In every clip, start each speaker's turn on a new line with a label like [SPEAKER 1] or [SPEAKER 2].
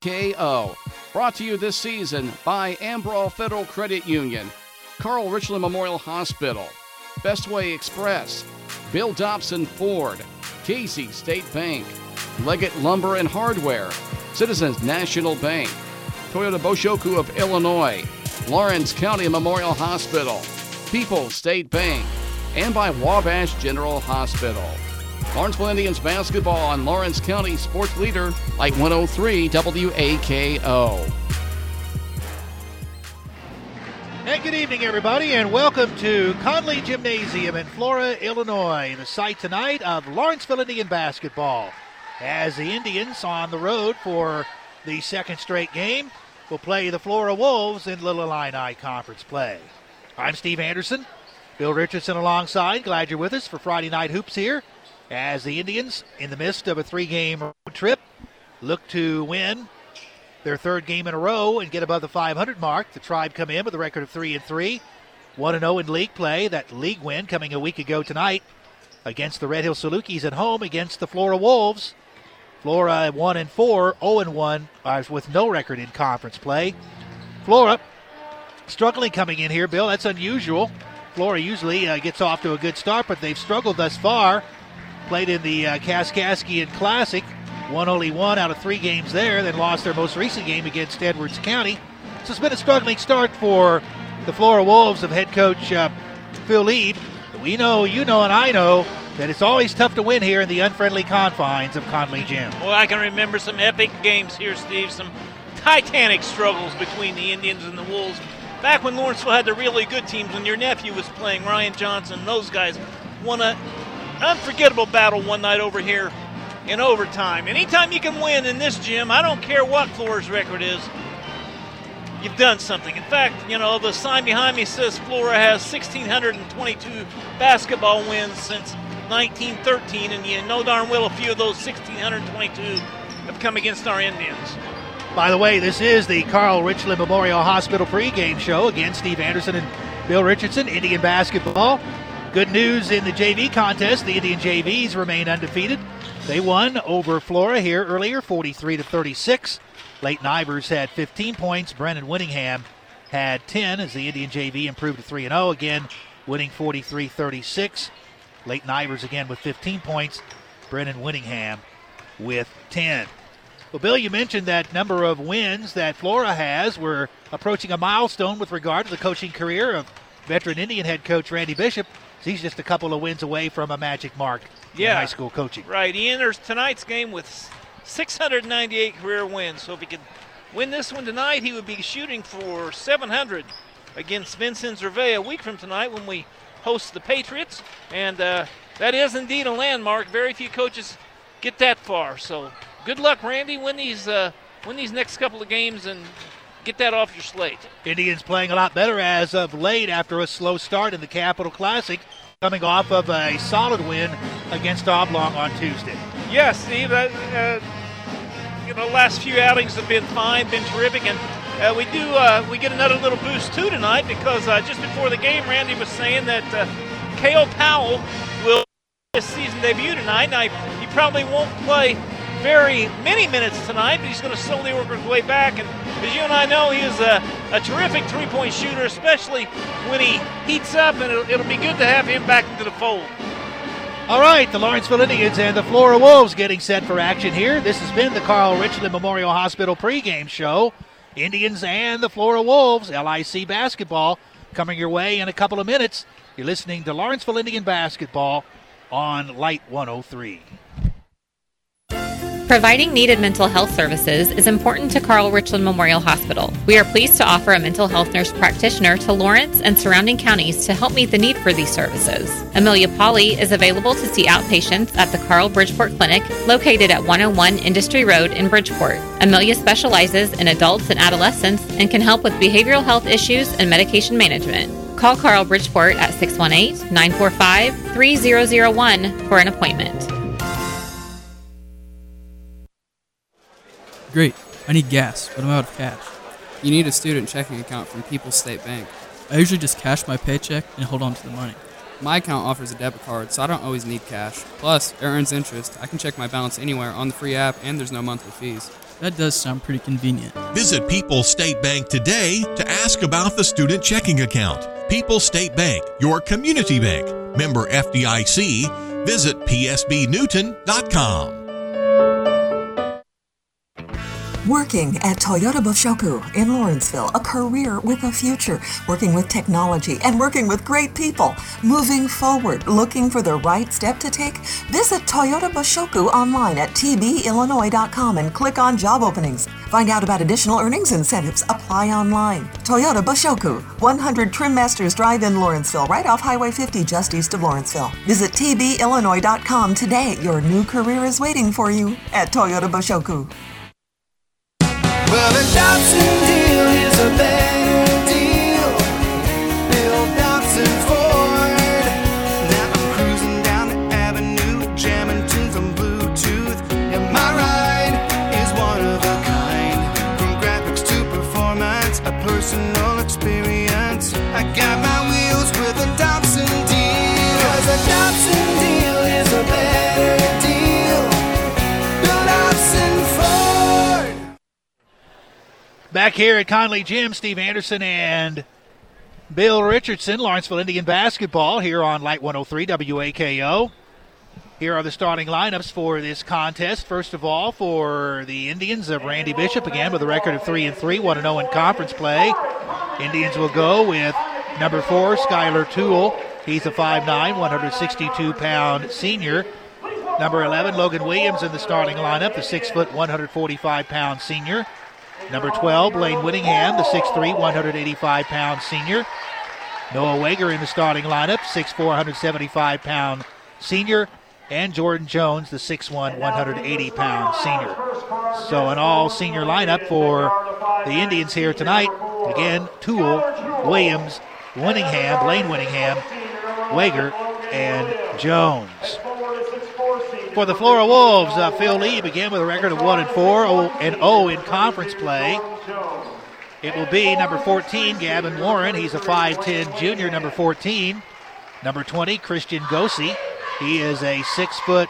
[SPEAKER 1] KO. Brought to you this season by Ambrol Federal Credit Union, Carl Richland Memorial Hospital, Bestway Express, Bill Dobson Ford, Casey State Bank, Leggett Lumber and Hardware, Citizens National Bank, Toyota Boshoku of Illinois, Lawrence County Memorial Hospital, People's State Bank, and by Wabash General Hospital. Lawrenceville Indians basketball on Lawrence County Sports Leader, Light 103 WAKO.
[SPEAKER 2] And good evening, everybody, and welcome to Conley Gymnasium in Flora, Illinois, the site tonight of Lawrenceville Indian basketball. As the Indians on the road for the second straight game will play the Flora Wolves in Little Illini Conference play. I'm Steve Anderson, Bill Richardson alongside. Glad you're with us for Friday Night Hoops here as the Indians, in the midst of a three-game road trip, look to win their third game in a row and get above the 500 mark. The Tribe come in with a record of 3-3, 1-0 in league play. That league win coming a week ago tonight against the Red Hill Salukis at home against the Flora Wolves. Flora 1-4, 0-1 with no record in conference play. Flora struggling coming in here, Bill. That's unusual. Flora usually gets off to a good start, but they've struggled thus far. Played in the Kaskaskian Classic, won only one out of three games there, then lost their most recent game against Edwards County. So it's been a struggling start for the Flora Wolves of head coach Phil Lead. We know, you know, and I know that it's always tough to win here in the unfriendly confines of Conley Gym.
[SPEAKER 3] Well, I can remember some epic games here, Steve, some titanic struggles between the Indians and the Wolves. Back when Lawrenceville had the really good teams, when your nephew was playing, Ryan Johnson, those guys won an unforgettable battle one night over here in overtime. Anytime you can win in this gym, I don't care what Flora's record is, you've done something. In fact, you know, the sign behind me says Flora has 1,622 basketball wins since 1913, and you know darn well a few of those 1,622 have come against our Indians.
[SPEAKER 2] By the way, this is the Carl Richland Memorial Hospital pregame show. Again, Steve Anderson and Bill Richardson, Indian basketball. Good news in the JV contest. The Indian JVs remain undefeated. They won over Flora here earlier, 43-36. Leighton Ivers had 15 points. Brennan Winningham had 10 as the Indian JV improved to 3-0. Again, winning 43-36. Leighton Ivers again with 15 points. Brennan Winningham with 10. Well, Bill, you mentioned that number of wins that Flora has. We're approaching a milestone with regard to the coaching career of veteran Indian head coach Randy Bishop. He's just a couple of wins away from a magic mark in high school coaching.
[SPEAKER 3] Right. He enters tonight's game with 698 career wins. So if he could win this one tonight, he would be shooting for 700 against Vincent Zervay a week from tonight when we host the Patriots. And that is indeed a landmark. Very few coaches get that far. So good luck, Randy. Win these next couple of games and get that off your slate.
[SPEAKER 2] Indians playing a lot better as of late after a slow start in the Capital Classic, coming off of a solid win against Oblong on Tuesday.
[SPEAKER 3] Yes, Steve. Last few outings have been fine, been terrific, and we get another little boost too tonight because just before the game, Randy was saying that Cale Powell will his season debut tonight. Now, he probably won't play very many minutes tonight, but he's going to slowly work his way back. And as you and I know, he is a terrific three-point shooter, especially when he heats up, and it'll be good to have him back into the fold.
[SPEAKER 2] All right, the Lawrenceville Indians and the Flora Wolves getting set for action here. This has been the Carl Richland Memorial Hospital pregame show. Indians and the Flora Wolves, LIC basketball, coming your way in a couple of minutes. You're listening to Lawrenceville Indian basketball on Light 103.
[SPEAKER 4] Providing needed mental health services is important to Carl Richland Memorial Hospital. We are pleased to offer a mental health nurse practitioner to Lawrence and surrounding counties to help meet the need for these services. Amelia Pauley is available to see outpatients at the Carl Bridgeport Clinic, located at 101 Industry Road in Bridgeport. Amelia specializes in adults and adolescents and can help with behavioral health issues and medication management. Call Carl Bridgeport at 618-945-3001 for an appointment.
[SPEAKER 5] Great. I need gas, but I'm out of cash.
[SPEAKER 6] You need a student checking account from People's State Bank.
[SPEAKER 5] I usually just cash my paycheck and hold on to the money.
[SPEAKER 6] My account offers a debit card, so I don't always need cash. Plus, it earns interest. I can check my balance anywhere on the free app, and there's no monthly fees.
[SPEAKER 5] That does sound pretty convenient.
[SPEAKER 7] Visit People's State Bank today to ask about the student checking account. People's State Bank, your community bank. Member FDIC. Visit psbnewton.com.
[SPEAKER 8] Working at Toyota Boshoku in Lawrenceville, a career with a future, working with technology and working with great people, moving forward, looking for the right step to take? Visit Toyota Boshoku online at tbillinois.com and click on job openings. Find out about additional earnings incentives. Apply online. Toyota Boshoku, 100 Trim Masters Drive in Lawrenceville, right off Highway 50 just east of Lawrenceville. Visit tbillinois.com today. Your new career is waiting for you at Toyota Boshoku.
[SPEAKER 9] Well, the Dobson deal is a better deal. Bill Dobson Ford. Now I'm cruising down the avenue, jamming tunes on Bluetooth. And my ride is one of a kind. From graphics to performance, a personal experience. I got my wheels with a Dobson deal. 'Cause a Dobson deal is a better deal. Bill Dobson Ford.
[SPEAKER 2] Back here at Conley Gym, Steve Anderson and Bill Richardson, Lawrenceville Indian basketball here on Light 103 WAKO. Here are the starting lineups for this contest. First of all, for the Indians of Randy Bishop, again with a record of 3-3, 1-0 in conference play. Indians will go with number 4, Skylar Toole. He's a 5'9", 162-pound senior. Number 11, Logan Williams in the starting lineup, the 6', 145-pound senior. Number 12, Blaine Whittingham, the 6'3", 185-pound senior. Noah Wager in the starting lineup, 6'4", 175-pound senior. And Jordan Jones, the 6'1", 180-pound senior. So an all-senior lineup for the Indians here tonight. Again, Toole, Williams, Whittingham, Blaine Whittingham, Wager, and Jones. For the Flora Wolves, Phil Lee began with a record of 1-4, 0 in conference play. It will be number 14, Gavin Warren. He's a 5'10 junior, number 14. Number 20, Christian Gosey. He is a 6'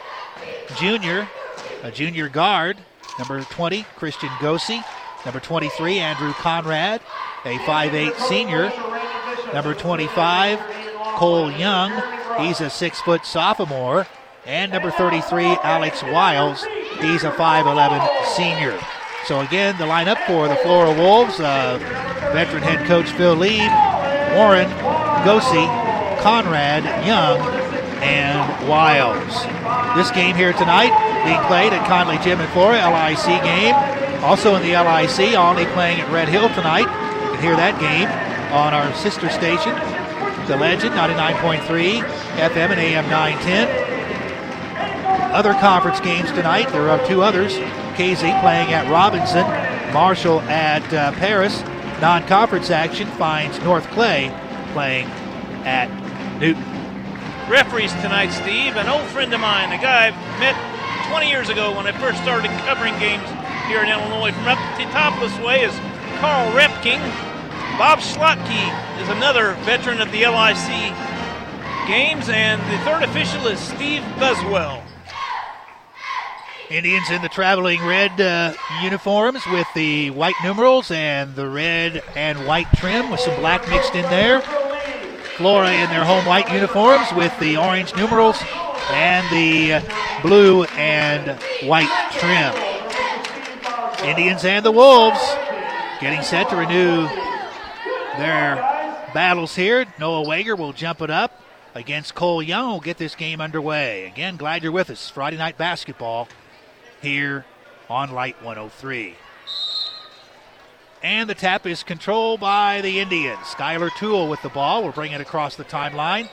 [SPEAKER 2] junior, a junior guard. Number 20, Christian Gosey. Number 23, Andrew Conrad, a 5'8 senior. Number 25, Cole Young. He's a 6' sophomore. And number 33, Alex Wiles. He's a 5'11 senior. So again, the lineup for the Flora Wolves, veteran head coach Phil Lee, Warren, Gosey, Conrad, Young, and Wiles. This game here tonight being played at Conley Gym in Flora, LIC game. Also in the LIC, Olney playing at Red Hill tonight. You can hear that game on our sister station, The Legend, 99.3 FM and AM 910. Other conference games tonight, there are 2 others. Casey playing at Robinson, Marshall at Paris. Non-conference action finds North Clay playing at Newton.
[SPEAKER 3] Referees tonight, Steve, an old friend of mine, a guy I met 20 years ago when I first started covering games here in Illinois. From up the top this way is Carl Repking. Bob Schlotke is another veteran of the LIC games, and the third official is Steve Buswell.
[SPEAKER 2] Indians in the traveling red uniforms with the white numerals and the red and white trim with some black mixed in there. Flora in their home white uniforms with the orange numerals and the blue and white trim. Indians and the Wolves getting set to renew their battles here. Noah Wager will jump it up against Cole Young. We'll get this game underway. Again, glad you're with us. Friday night basketball here on Light 103. And the tap is controlled by the Indians. Skylar Toole with the ball. We'll bring it across the timeline.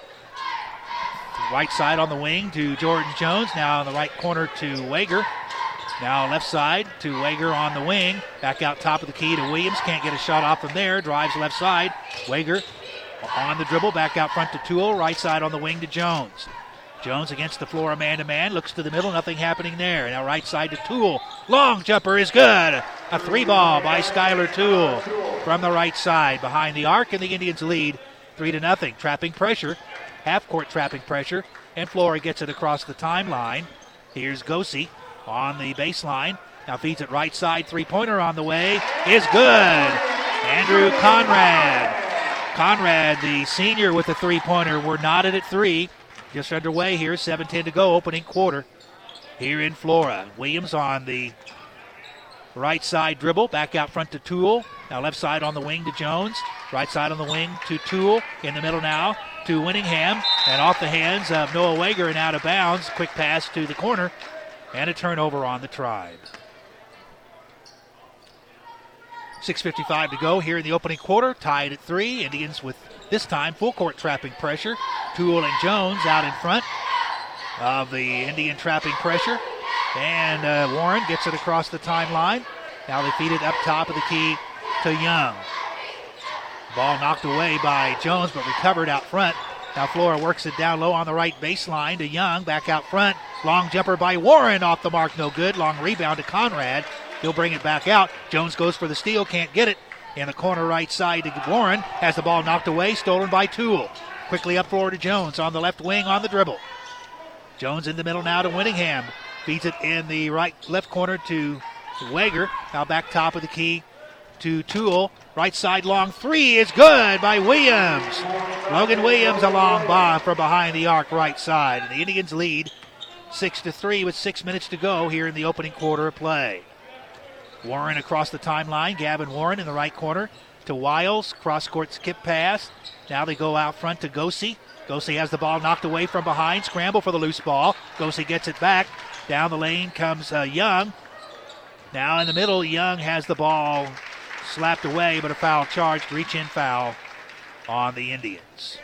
[SPEAKER 2] Right side on the wing to Jordan Jones. Now in the right corner to Wager. Now left side to Wager on the wing. Back out top of the key to Williams. Can't get a shot off from there. Drives left side. Wager on the dribble. Back out front to Toole. Right side on the wing to Jones. Jones against the Flora man-to-man. Looks to the middle. Nothing happening there. Now right side to Toole. Long jumper is good. A 3-ball by Skylar Toole from the right side. Behind the arc, and the Indians lead 3-0. Trapping pressure. Half-court trapping pressure. And Flora gets it across the timeline. Here's Gosey on the baseline. Now feeds it right side. Three-pointer on the way is good. Andrew Conrad. Conrad, the senior, with the three-pointer. We're knotted at 3. Just underway here. 7:10 to go, opening quarter here in Flora. Williams on the right side dribble. Back out front to Toole. Now left side on the wing to Jones. Right side on the wing to Toole. In the middle now to Winningham. And off the hands of Noah Wager and out of bounds. Quick pass to the corner. And a turnover on the Tribe. 6:55 to go here in the opening quarter. Tied at 3. Indians with, this time, full court trapping pressure. Toole and Jones out in front of the Indian trapping pressure. And Warren gets it across the timeline. Now they feed it up top of the key to Young. Ball knocked away by Jones, but recovered out front. Now Flora works it down low on the right baseline to Young. Back out front. Long jumper by Warren. Off the mark, no good. Long rebound to Conrad. He'll bring it back out. Jones goes for the steal, can't get it. In the corner right side to Warren. Has the ball knocked away, stolen by Toole. Quickly up floor to Jones on the left wing on the dribble. Jones in the middle now to Winningham. Feeds it in the left corner to Wager. Now back top of the key to Toole. Right side long three is good by Williams. Logan Williams a long bomb from behind the arc right side. And the Indians lead 6-3 with 6 minutes to go here in the opening quarter of play. Warren across the timeline. Gavin Warren in the right corner to Wiles. Cross-court skip pass. Now they go out front to Gosey. Gosey has the ball knocked away from behind. Scramble for the loose ball. Gosey gets it back. Down the lane comes Young. Now in the middle, Young has the ball slapped away, but a foul charged. Reach-in foul on the Indians.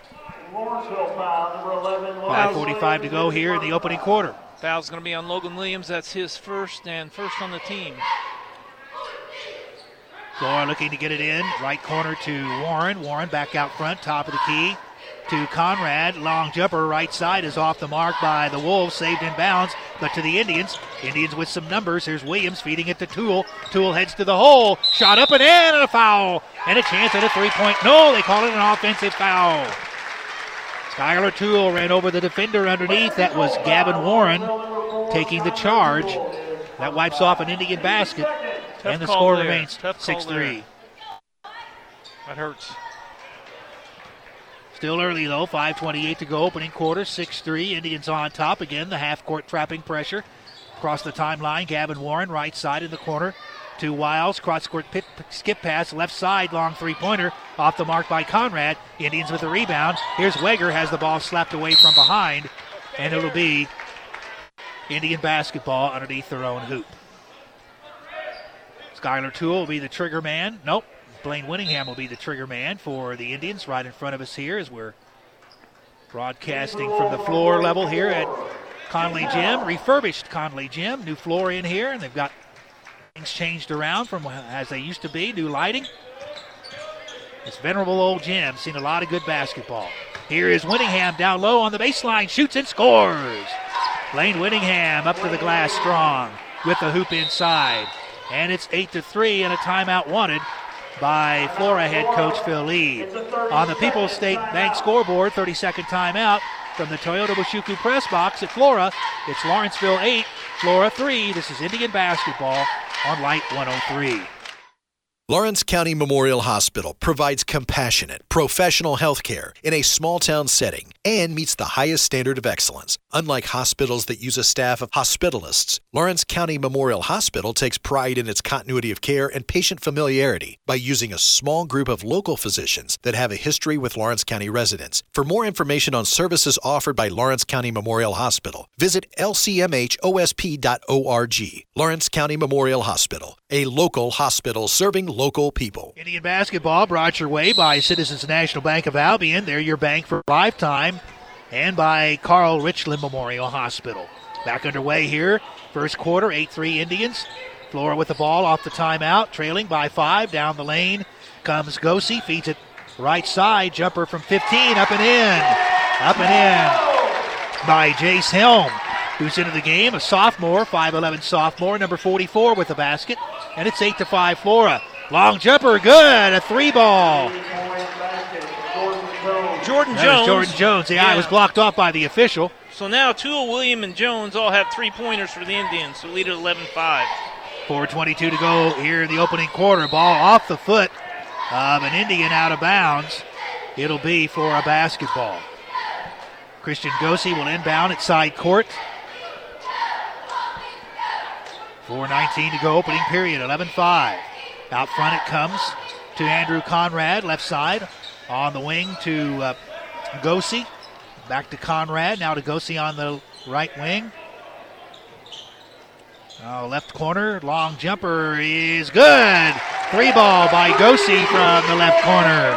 [SPEAKER 2] 5:45 to go here in the opening quarter.
[SPEAKER 3] Foul's going to be on Logan Williams. That's his first and first on the team.
[SPEAKER 2] Flora looking to get it in. Right corner to Warren. Warren back out front, top of the key to Conrad. Long jumper right side is off the mark by the Wolves. Saved in bounds, but to the Indians. Indians with some numbers. Here's Williams feeding it to Toole. Toole heads to the hole. Shot up and in, and a foul. And a chance at a three-point. No, they call it an offensive foul. Skylar Toole ran over the defender underneath. That was Gavin Warren taking the charge. That wipes off an Indian basket.
[SPEAKER 3] Tough
[SPEAKER 2] and the
[SPEAKER 3] call
[SPEAKER 2] score
[SPEAKER 3] there.
[SPEAKER 2] remains
[SPEAKER 3] Tough call
[SPEAKER 2] 6-3.
[SPEAKER 3] there. That hurts.
[SPEAKER 2] Still early, though. 5:28 to go. Opening quarter. 6-3. Indians on top. Again, the half-court trapping pressure. Across the timeline, Gavin Warren, right side in the corner to Wiles. Cross-court skip pass. Left side, long three-pointer. Off the mark by Conrad. Indians with the rebound. Here's Wager. Has the ball slapped away from behind. And it'll be Indian basketball underneath their own hoop. Skylar Toole will be the trigger man. Nope. Blaine Winningham will be the trigger man for the Indians right in front of us here as we're broadcasting from the floor level here at Conley Gym. Refurbished Conley Gym. New floor in here, and they've got things changed around from as they used to be. New lighting. This venerable old gym seen a lot of good basketball. Here is Winningham down low on the baseline. Shoots and scores. Blaine Winningham up to the glass strong with the hoop inside. And it's 8-3 and a timeout wanted by Flora head coach Phil Lee. On the People's State Bank scoreboard, 30-second timeout from the Toyota Bushuku press box at Flora. It's Lawrenceville 8, Flora 3. This is Indian basketball on Light 103.
[SPEAKER 10] Lawrence County Memorial Hospital provides compassionate, professional health care in a small-town setting and meets the highest standard of excellence. Unlike hospitals that use a staff of hospitalists, Lawrence County Memorial Hospital takes pride in its continuity of care and patient familiarity by using a small group of local physicians that have a history with Lawrence County residents. For more information on services offered by Lawrence County Memorial Hospital, visit lcmhosp.org. Lawrence County Memorial Hospital, a local hospital serving local people.
[SPEAKER 2] Indian basketball brought your way by Citizens National Bank of Albion. They're your bank for a lifetime. And by Carl Richland Memorial Hospital. Back underway here. First quarter, 8-3 Indians. Flora with the ball off the timeout, trailing by 5. Down the lane comes Gosey. Feeds it right side. Jumper from 15. Up and in. Up and in by Jace Helm, who's into the game. A sophomore, 5'11 sophomore, number 44 with the basket. And it's 8-5 Flora. Long jumper, good. A three ball.
[SPEAKER 3] Jordan
[SPEAKER 2] That
[SPEAKER 3] Jones.
[SPEAKER 2] was Jordan Jones. Yeah, it was blocked off by the official.
[SPEAKER 3] So now Toole, William, and Jones all have three-pointers for the Indians, so lead at 11-5.
[SPEAKER 2] 4:22 to go here in the opening quarter. Ball off the foot of an Indian out of bounds. It'll be for a basketball. Christian Gosey will inbound at side court. 4:19 to go, opening period, 11-5. Out front it comes to Andrew Conrad, left side. On the wing to Gosey. Back to Conrad, now to Gosey on the right wing. Left corner, long jumper is good. 3-ball by Gosey from the left corner.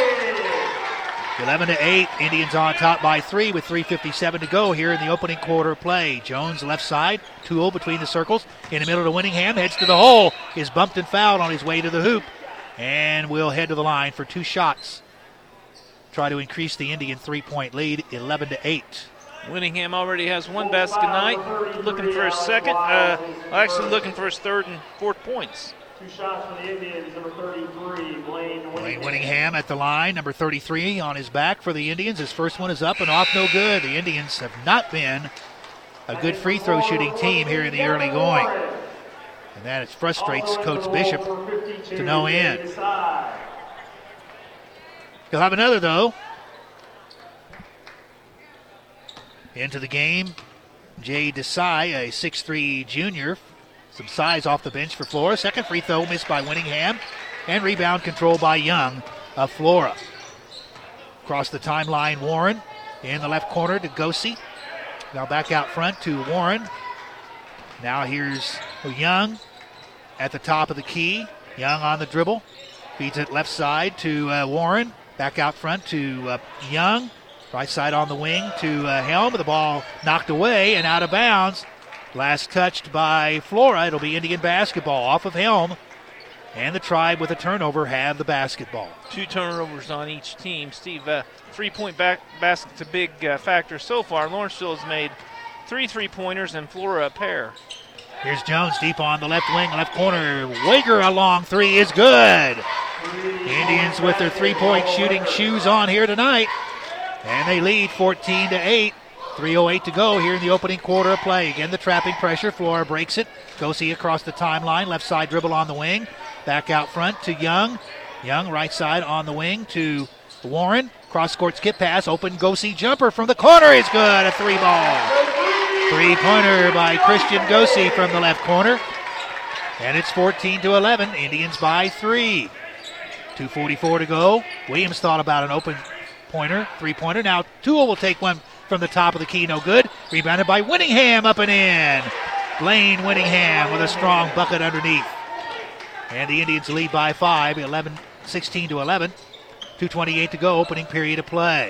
[SPEAKER 2] 11-8, Indians on top by 3 with 3:57 to go here in the opening quarter play. Jones left side, Toole between the circles. In the middle to Winningham, heads to the hole, is bumped and fouled on his way to the hoop. And will head to the line for 2 shots. Try to increase the Indian 3-point lead, 11-8.
[SPEAKER 3] Winningham already has 1 basket tonight. Looking for his second. Actually looking for his 3rd and 4th points.
[SPEAKER 11] 2 shots for the Indians, number 33, Blaine
[SPEAKER 2] Winningham at the line, number 33 on his back for the Indians. His first one is up and off, no good. The Indians have not been a good free throw shooting team here in the early going. And that frustrates Coach Bishop to no end. He'll have another, though. Into the game, Jay Desai, a 6'3 junior. Some size off the bench for Flora. Second free throw missed by Winningham. And rebound control by Young of Flora. Across the timeline, Warren. In the left corner to Gosey. Now back out front to Warren. Now here's Young at the top of the key. Young on the dribble. Feeds it left side to Warren. Back out front to Young. Right side on the wing to Helm. The ball knocked away and out of bounds. Last touched by Flora. It'll be Indian basketball off of Helm. And the Tribe with a turnover have the basketball.
[SPEAKER 3] 2 turnovers on each team. Steve, 3-point basket's a big factor so far. Lawrenceville has made 3 3-pointers and Flora a pair.
[SPEAKER 2] Here's Jones deep on the left wing, left corner. Wager a long 3 is good. Indians with their 3-point shooting shoes on here tonight. And they lead 14-8. 3:08 to go here in the opening quarter of play. Again, the trapping pressure. Flora breaks it. Gosey across the timeline. Left side dribble on the wing. Back out front to Young. Young right side on the wing to Warren. Cross-court skip pass. Open Gosey jumper from the corner is good. A 3-ball. 3-pointer by Christian Gosey from the left corner. And it's 14-11. Indians by 3. 2:44 to go. Williams thought about an open pointer, 3-pointer. Now Toole will take one from the top of the key, no good. Rebounded by Winningham, up and in. Blaine Winningham with a strong bucket underneath. And the Indians lead by 5, 16-11. 2:28 to go, opening period of play.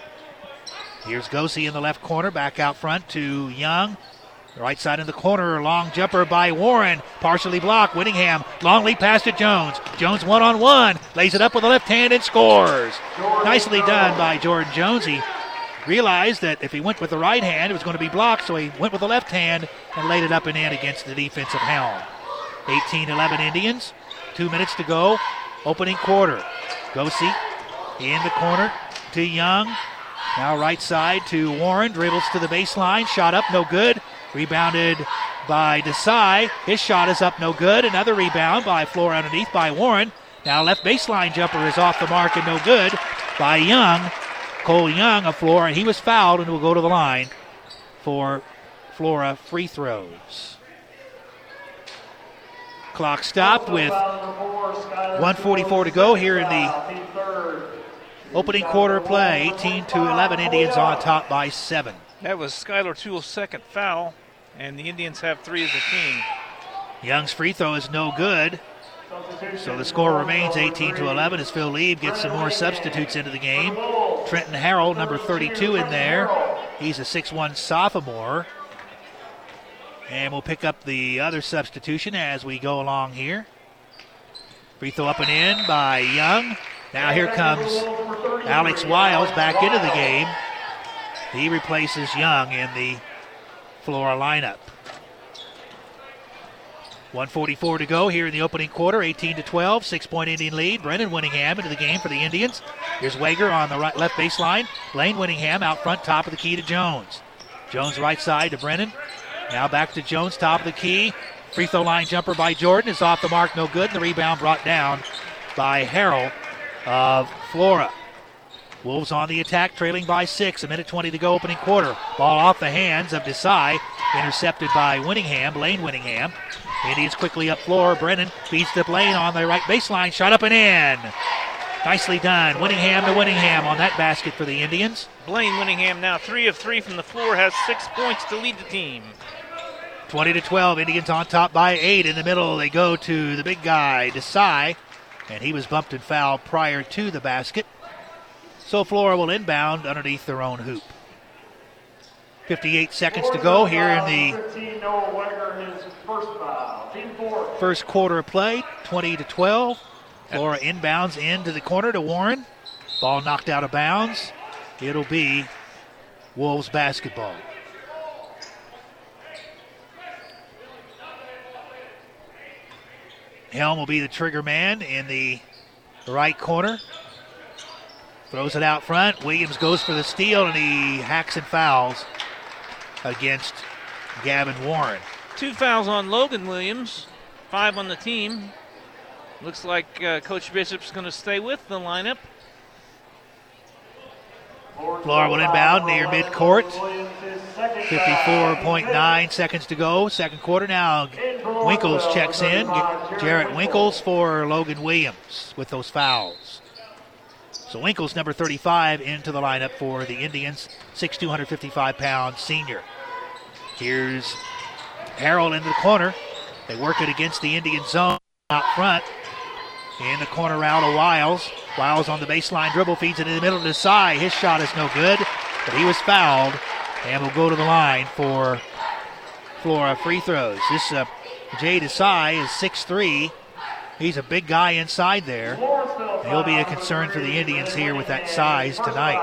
[SPEAKER 2] Here's Gosey in the left corner, back out front to Young. Right side in the corner, long jumper by Warren, partially blocked. Winningham, long lead pass to Jones. Jones one-on-one, lays it up with the left hand and scores. Nicely done by Jordan Jones. He realized that if he went with the right hand, it was going to be blocked, so he went with the left hand and laid it up and in against the defensive Helm. 18-11 Indians, 2 minutes to go, opening quarter. Gosey in the corner to Young. Now right side to Warren, dribbles to the baseline, shot up, no good. Rebounded by Desai. His shot is up, no good. Another rebound by Flora underneath by Warren. Now left baseline jumper is off the mark and no good by Young. Cole Young of Flora, and he was fouled and will go to the line for Flora free throws. Clock stopped with 1:44 to go here in the opening quarter play. 18-11, Indians on top by 7.
[SPEAKER 3] That was Skylar Toole's second foul, and the Indians have 3 as a team.
[SPEAKER 2] Young's free throw is no good. So the score remains 18-11 as Phil Lieb gets some more substitutes into the game. Trenton Harrell, number 32 in there. He's a 6'1 sophomore. And we'll pick up the other substitution as we go along here. Free throw up and in by Young. Now here comes Alex Wiles back into the game. He replaces Young in the Flora lineup. 1:44 to go here in the opening quarter, 18-12, 6-point Indian lead. Brennan Winningham into the game for the Indians. Here's Wager on the right left baseline. Blaine Winningham out front, top of the key to Jones. Jones right side to Brennan. Now back to Jones, top of the key. Free throw line jumper by Jordan is off the mark, no good. And the rebound brought down by Harrell of Flora. Wolves on the attack, trailing by 6. 1:20 to go, opening quarter. Ball off the hands of Desai, intercepted by Winningham, Blaine Winningham. Indians quickly up floor. Brennan feeds to Blaine on the right baseline. Shot up and in. Nicely done. Winningham to Winningham on that basket for the Indians.
[SPEAKER 3] Blaine Winningham now 3 of 3 from the floor, has 6 points to lead the team.
[SPEAKER 2] 20-12, Indians on top by 8. In the middle, they go to the big guy, Desai, and he was bumped and fouled prior to the basket. So Flora will inbound underneath their own hoop. 58 seconds to go here in the first quarter of play. 20-12. Flora inbounds into the corner to Warren. Ball knocked out of bounds. It'll be Wolves basketball. Helm will be the trigger man in the right corner. Throws it out front. Williams goes for the steal, and he hacks and fouls against Gavin Warren.
[SPEAKER 3] 2 fouls on Logan Williams, 5 on the team. Looks like Coach Bishop's going to stay with the lineup.
[SPEAKER 2] Flora will inbound near midcourt. 54.9 seconds to go. Second quarter now. Winkles checks in. Jarrett Winkles for Logan Williams with those fouls. So Winkles, number 35, into the lineup for the Indians. 6'2", 155-pound senior. Here's Harrell into the corner. They work it against the Indian zone out front. In the corner round of Wiles. Wiles on the baseline dribble, feeds it in the middle to Desai. His shot is no good, but he was fouled and will go to the line for Flora free throws. This Jay Desai is 6'3". He's a big guy inside there. He'll be a concern for the Indians here with that size tonight.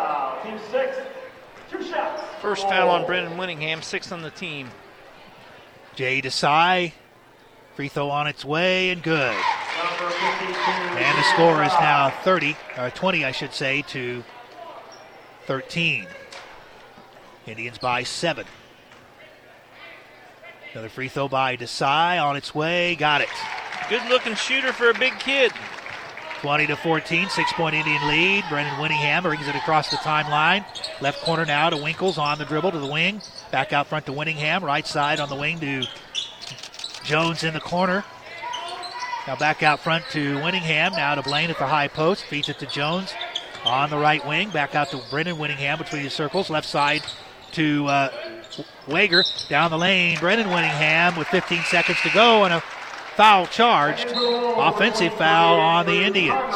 [SPEAKER 3] First foul on Brennan Winningham, 6th on the team.
[SPEAKER 2] Jay Desai, free throw on its way and good. And the score is now 20, I should say, to 13. Indians by 7. Another free throw by Desai on its way. Got it.
[SPEAKER 3] Good-looking shooter for a big kid.
[SPEAKER 2] 20-14, 6-point Indian lead. Brennan Winningham brings it across the timeline. Left corner now to Winkles on the dribble to the wing. Back out front to Winningham. Right side on the wing to Jones in the corner. Now back out front to Winningham. Now to Blaine at the high post. Feeds it to Jones on the right wing. Back out to Brennan Winningham between the circles. Left side to Wager. Down the lane. Brennan Winningham with 15 seconds to go and a foul charged. Offensive foul on the Indians.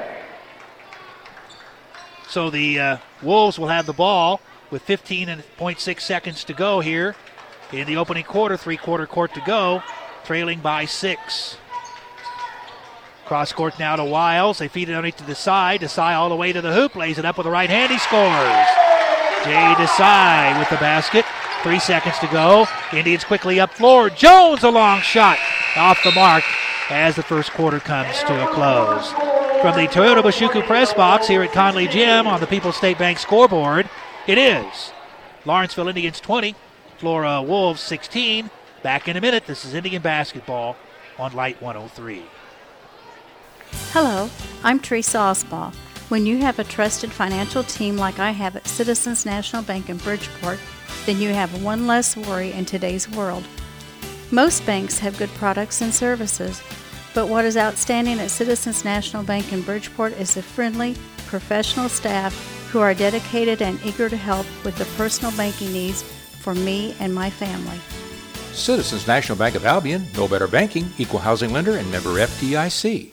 [SPEAKER 2] So the Wolves will have the ball with 15.6 seconds to go here in the opening quarter. 3-quarter court to go. Trailing by 6. Cross court now to Wiles. They feed it underneath to Desai. Desai all the way to the hoop. Lays it up with the right hand. He scores. Jay Desai with the basket. 3 seconds to go. Indians quickly up floor. Jones, a long shot off the mark as the first quarter comes to a close. From the Toyota Bashuku press box here at Conley Gym on the People's State Bank scoreboard, it is Lawrenceville Indians 20, Flora Wolves 16. Back in a minute. This is Indian basketball on Light 103.
[SPEAKER 12] Hello, I'm Teresa Osbaugh. When you have a trusted financial team like I have at Citizens National Bank in Bridgeport, then you have one less worry in today's world. Most banks have good products and services, but what is outstanding at Citizens National Bank in Bridgeport is the friendly, professional staff who are dedicated and eager to help with the personal banking needs for me and my family.
[SPEAKER 13] Citizens National Bank of Albion, no better banking, equal housing lender, and member FDIC.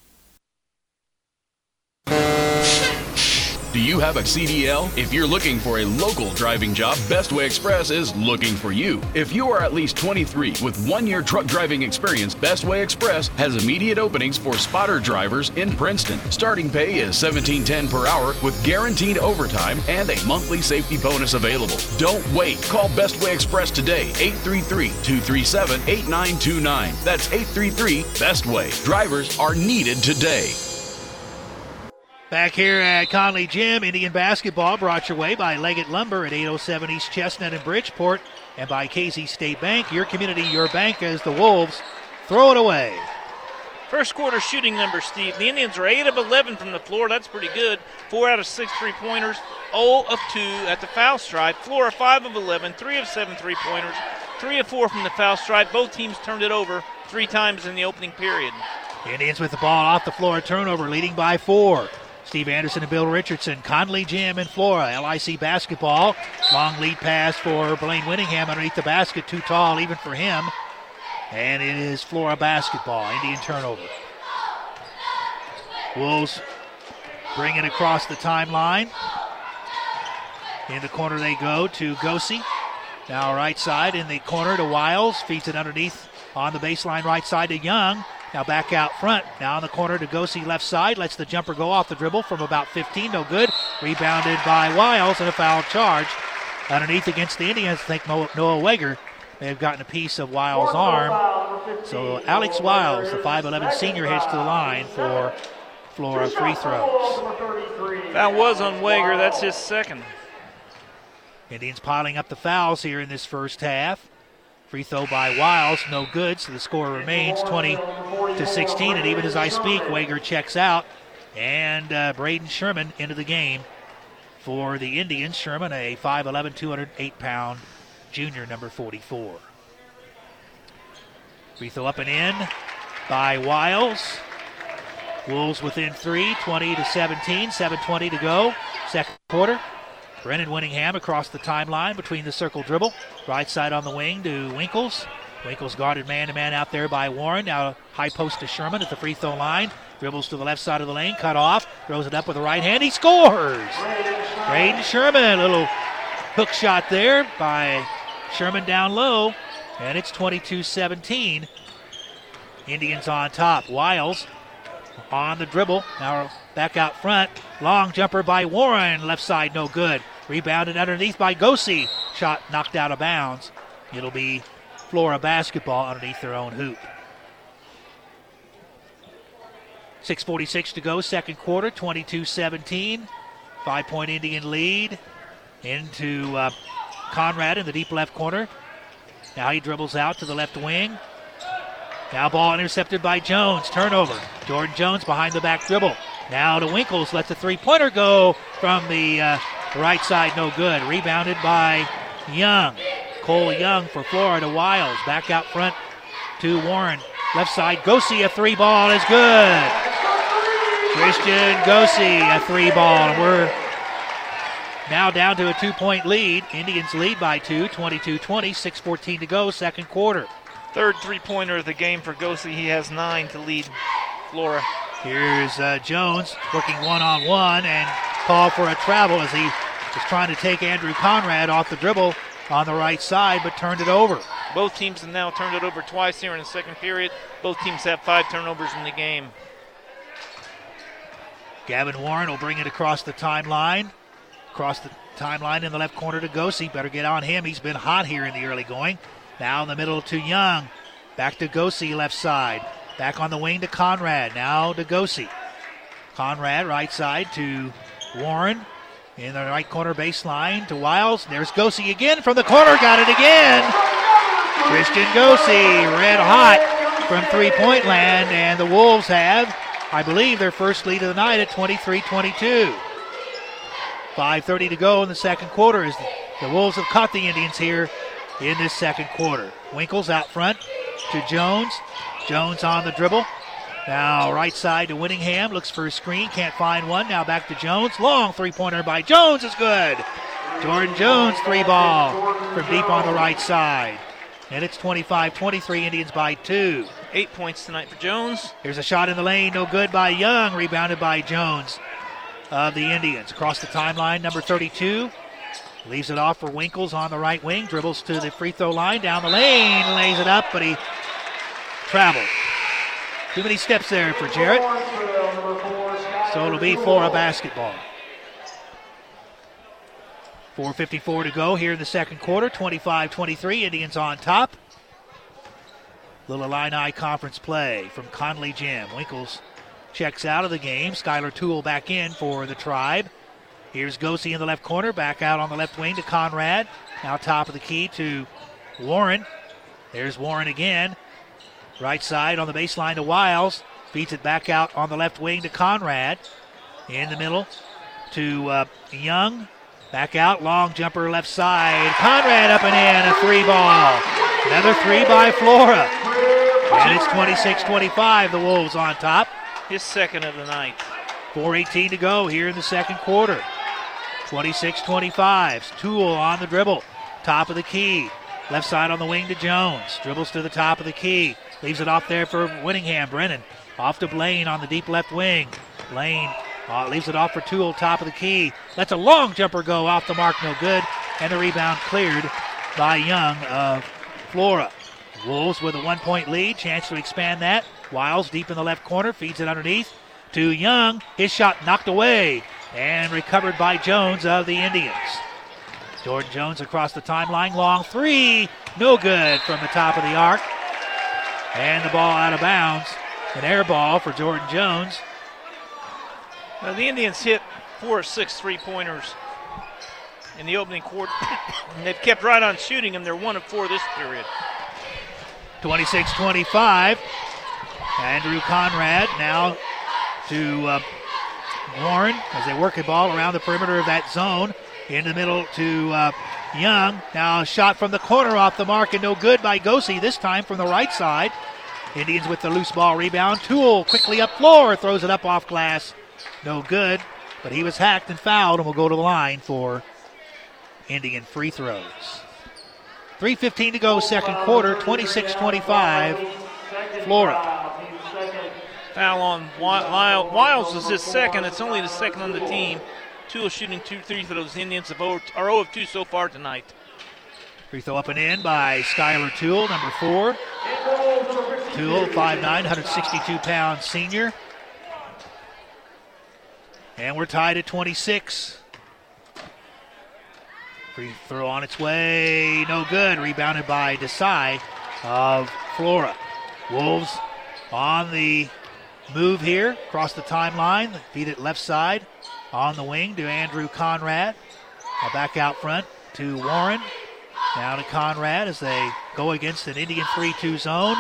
[SPEAKER 14] Do you have a CDL? If you're looking for a local driving job, Bestway Express is looking for you. If you are at least 23 with 1-year truck driving experience, Bestway Express has immediate openings for spotter drivers in Princeton. Starting pay is $17.10 per hour with guaranteed overtime and a monthly safety bonus available. Don't wait. Call Bestway Express today, 833-237-8929. That's 833-BESTWAY. Drivers are needed today.
[SPEAKER 2] Back here at Conley Gym, Indian basketball brought your way by Leggett Lumber at 807 East Chestnut in Bridgeport and by Casey State Bank. Your community, your bank, as the Wolves throw it away.
[SPEAKER 3] First quarter shooting numbers, Steve. The Indians are 8 of 11 from the floor. That's pretty good. 4 out of 6 3-pointers, 0 of 2 at the foul stripe. Flora 5 of 11, 3 of 7 3-pointers, 3 of 4 from the foul stripe. Both teams turned it over 3 times in the opening period.
[SPEAKER 2] Indians with the ball off the floor, turnover, leading by 4. Steve Anderson and Bill Richardson, Conley Gym in Flora, LIC basketball. Long lead pass for Blaine Winningham underneath the basket, too tall even for him. And it is Flora basketball, Indian turnover. Wolves bring it across the timeline. In the corner they go to Gosey. Now right side in the corner to Wiles, feeds it underneath on the baseline right side to Young. Now back out front. Now in the corner to Gosey left side. Lets the jumper go off the dribble from about 15. No good. Rebounded by Wiles and a foul charge. Underneath against the Indians, I think Noah Weger may have gotten a piece of Wiles' arm. So Alex Wiles, the 5'11 senior, heads to the line for Flora free throws.
[SPEAKER 3] That was on Weger. That's his second.
[SPEAKER 2] Indians piling up the fouls here in this first half. Free throw by Wiles, no good, so the score remains 20-16. And even as I speak, Weger checks out. And Braden Sherman into the game for the Indians. Sherman, a 5'11", 208-pound junior, number 44. Free throw up and in by Wiles. Wolves within 3, 20-17, 7:20 to go. Second quarter. Brennan Winningham across the timeline between the circle dribble. Right side on the wing to Winkles. Winkles guarded man-to-man out there by Warren. Now high post to Sherman at the free throw line. Dribbles to the left side of the lane, cut off. Throws it up with the right hand. He scores! Braden Sherman, a little hook shot there by Sherman down low. And it's 22-17. Indians on top. Wiles on the dribble. Now back out front. Long jumper by Warren. Left side, no good. Rebounded underneath by Gosey. Shot knocked out of bounds. It'll be Flora basketball underneath their own hoop. 6:46 to go, second quarter, 22-17. 5-point Indian lead. Into Conrad in the deep left corner. Now he dribbles out to the left wing. Now ball intercepted by Jones. Turnover. Jordan Jones behind the back dribble. Now to Winkles. Lets the three-pointer go from the right side. No good. Rebounded by Young. Cole Young for Flora to Wiles. Back out front to Warren. Left side. Gosey, a three ball is good. Christian Gosey, a three ball. And we're now down to a 2-point lead. Indians lead by 2, 22-20, 6:14 to go, second quarter.
[SPEAKER 3] Third three-pointer of the game for Gosey. He has 9 to lead Flora.
[SPEAKER 2] Here's Jones working one-on-one and called for a travel as he was trying to take Andrew Conrad off the dribble on the right side, but turned it over.
[SPEAKER 3] Both teams have now turned it over twice here in the second period. Both teams have 5 turnovers in the game.
[SPEAKER 2] Gavin Warren will bring it across the timeline. Across the timeline in the left corner to Gosey. Better get on him. He's been hot here in the early going. Now in the middle to Young. Back to Gosey, left side. Back on the wing to Conrad. Now to Gosey. Conrad, right side to Warren. In the right corner baseline to Wiles. There's Gosey again from the corner. Got it again. Christian Gosey, red hot from three-point land. And the Wolves have, I believe, their first lead of the night at 23-22. 5:30 to go in the second quarter as the Wolves have caught the Indians here in this second quarter. Winkles out front to Jones. Jones on the dribble. Now right side to Winningham. Looks for a screen. Can't find one. Now back to Jones. Long three-pointer by Jones is good. Jordan Jones, three ball from deep on the right side. And it's 25-23, Indians by 2.
[SPEAKER 3] 8 points tonight for Jones.
[SPEAKER 2] Here's a shot in the lane. No good by Young. Rebounded by Jones of the Indians. Across the timeline, number 32. Leaves it off for Winkles on the right wing. Dribbles to the free throw line. Down the lane. Lays it up, but he traveled. Too many steps there for Jarrett. So it'll be Flora basketball. 4:54 to go here in the second quarter. 25-23. Indians on top. Little Illini conference play from Conley Gym. Winkles checks out of the game. Skylar Toole back in for the Tribe. Here's Gosey in the left corner, back out on the left wing to Conrad. Now top of the key to Warren. There's Warren again. Right side on the baseline to Wiles. Feeds it back out on the left wing to Conrad. In the middle to Young. Back out, long jumper left side. Conrad up and in, a 3-ball. Another 3 by Flora. And it's 26-25, the Wolves on top.
[SPEAKER 3] His second of the night.
[SPEAKER 2] 4:18 to go here in the second quarter. 26-25. Toole on the dribble. Top of the key. Left side on the wing to Jones. Dribbles to the top of the key. Leaves it off there for Winningham. Brennan off to Blaine on the deep left wing. Blaine leaves it off for Toole, top of the key. Lets a long jumper go off the mark, no good. And the rebound cleared by Young of Flora. Wolves with a 1-point lead. Chance to expand that. Wiles deep in the left corner. Feeds it underneath to Young. His shot knocked away and recovered by Jones of the Indians. Jordan Jones across the timeline. Long 3. No good from the top of the arc. And the ball out of bounds. An air ball for Jordan Jones.
[SPEAKER 3] Now the Indians hit 4 or 6 3-pointers in the opening quarter. And they've kept right on shooting them. They're 1 of 4 this period.
[SPEAKER 2] 26-25. Andrew Conrad now to Warren as they work the ball around the perimeter of that zone. In the middle to Young. Now a shot from the corner off the mark and no good by Gosey, this time from the right side. Indians with the loose ball rebound. Toole quickly up floor, throws it up off glass. No good, but he was hacked and fouled and will go to the line for Indian free throws. 3:15 to go, second quarter, 26-25, Flora.
[SPEAKER 3] Foul on Wiles is his second. It's only the second on the team. Toole shooting 2 3 throws. Indians are 0 of 2 so far tonight.
[SPEAKER 2] Free throw up and in by Skylar Toole, number 4. Toole, 5'9", 162-pound senior. And we're tied at 26. Free throw on its way. No good. Rebounded by Desai of Flora. Wolves on the move here. Across the timeline. Feed it left side. On the wing to Andrew Conrad. Back out front to Warren. Now to Conrad as they go against an Indian 3-2 zone.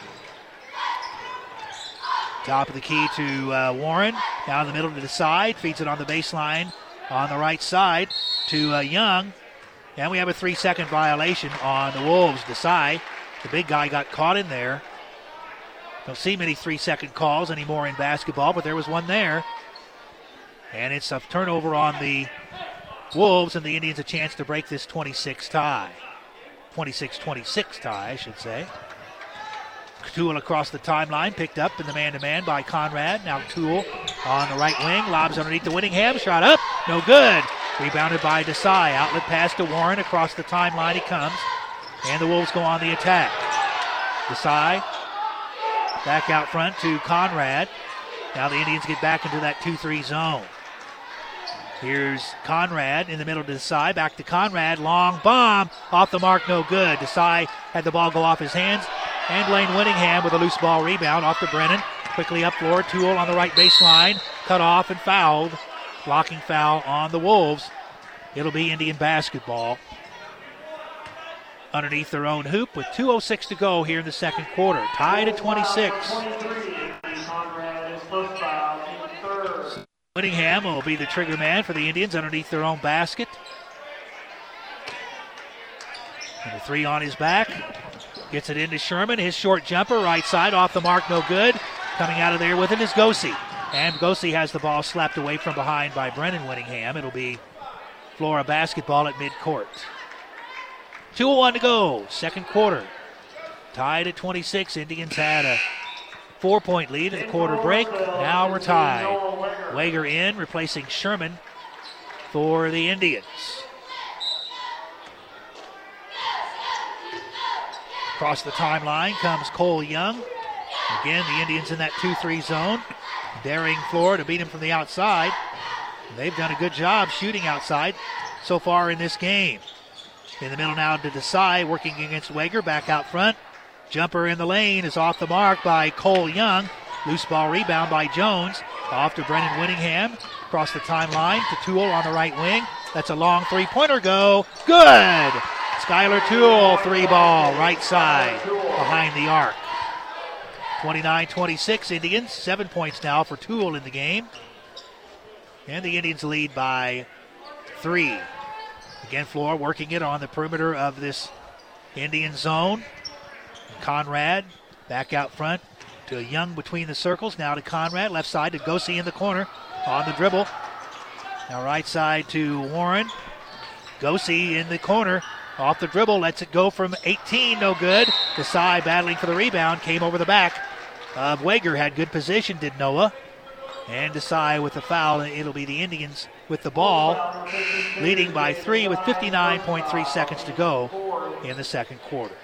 [SPEAKER 2] Top of the key to Warren. Down the middle to the side. Feeds it on the baseline on the right side to Young. And we have a 3-second violation on the Wolves. Desai, the big guy, got caught in there. Don't see many 3-second calls anymore in basketball, but there was one there. And it's a turnover on the Wolves, and the Indians a chance to break this 26 tie. 26-26 tie, I should say. Toole across the timeline, picked up in the man-to-man by Conrad. Now Toole on the right wing, lobs underneath the Winningham, shot up, no good. Rebounded by Desai, outlet pass to Warren, across the timeline he comes. And the Wolves go on the attack. Desai back out front to Conrad. Now the Indians get back into that 2-3 zone. Here's Conrad in the middle to Desai, back to Conrad, long bomb, off the mark, no good. Desai had the ball go off his hands. And Blaine Winningham with a loose ball rebound off to Brennan. Quickly up floor, Toole on the right baseline. Cut off and fouled. Blocking foul on the Wolves. It'll be Indian basketball. Underneath their own hoop with 2:06 to go here in the second quarter. Tied at 26. Winningham will be the trigger man for the Indians underneath their own basket. Number 3 on his back. Gets it into Sherman. His short jumper, right side, off the mark, no good. Coming out of there with it is Gosey. And Gosey has the ball slapped away from behind by Brennan Winningham. It'll be Flora basketball at midcourt. 2:01 to go, second quarter. Tied at 26. Indians had a 4-point lead at the quarter break. Now we're tied. Wager in, replacing Sherman for the Indians. Across the timeline comes Cole Young. Again, the Indians in that 2-3 zone. Daring Flora to beat him from the outside. They've done a good job shooting outside so far in this game. In the middle now to Desai, working against Wager, back out front. Jumper in the lane is off the mark by Cole Young. Loose ball rebound by Jones. Off to Brennan Winningham. Across the timeline to Toole on the right wing. That's a long three-pointer go. Good! Skylar Toole, 3-ball, right side, behind the arc. 29-26 Indians. 7 points now for Toole in the game. And the Indians lead by 3. Again, Flora working it on the perimeter of this Indian zone. Conrad back out front to Young between the circles. Now to Conrad, left side to Gosey in the corner on the dribble. Now right side to Warren. Gosey in the corner. Off the dribble, lets it go from 18, no good. Desai battling for the rebound, came over the back of Wager. Had good position, did Noah. And Desai with the foul, and it'll be the Indians with the ball, leading by 3 with 59.3 seconds to go in the second quarter.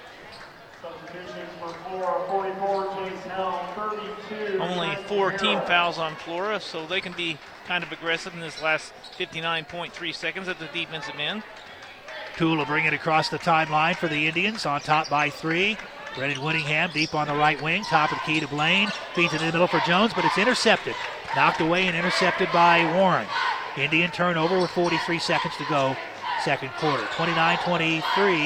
[SPEAKER 3] Only 4 team fouls on Flora, so they can be kind of aggressive in this last 59.3 seconds at the defensive end.
[SPEAKER 2] Toole will bring it across the timeline for the Indians, on top by 3. Brennan Winningham deep on the right wing, top of the key to Blaine. Feeds it in the middle for Jones, but it's intercepted. Knocked away and intercepted by Warren. Indian turnover with 43 seconds to go, second quarter. 29-26,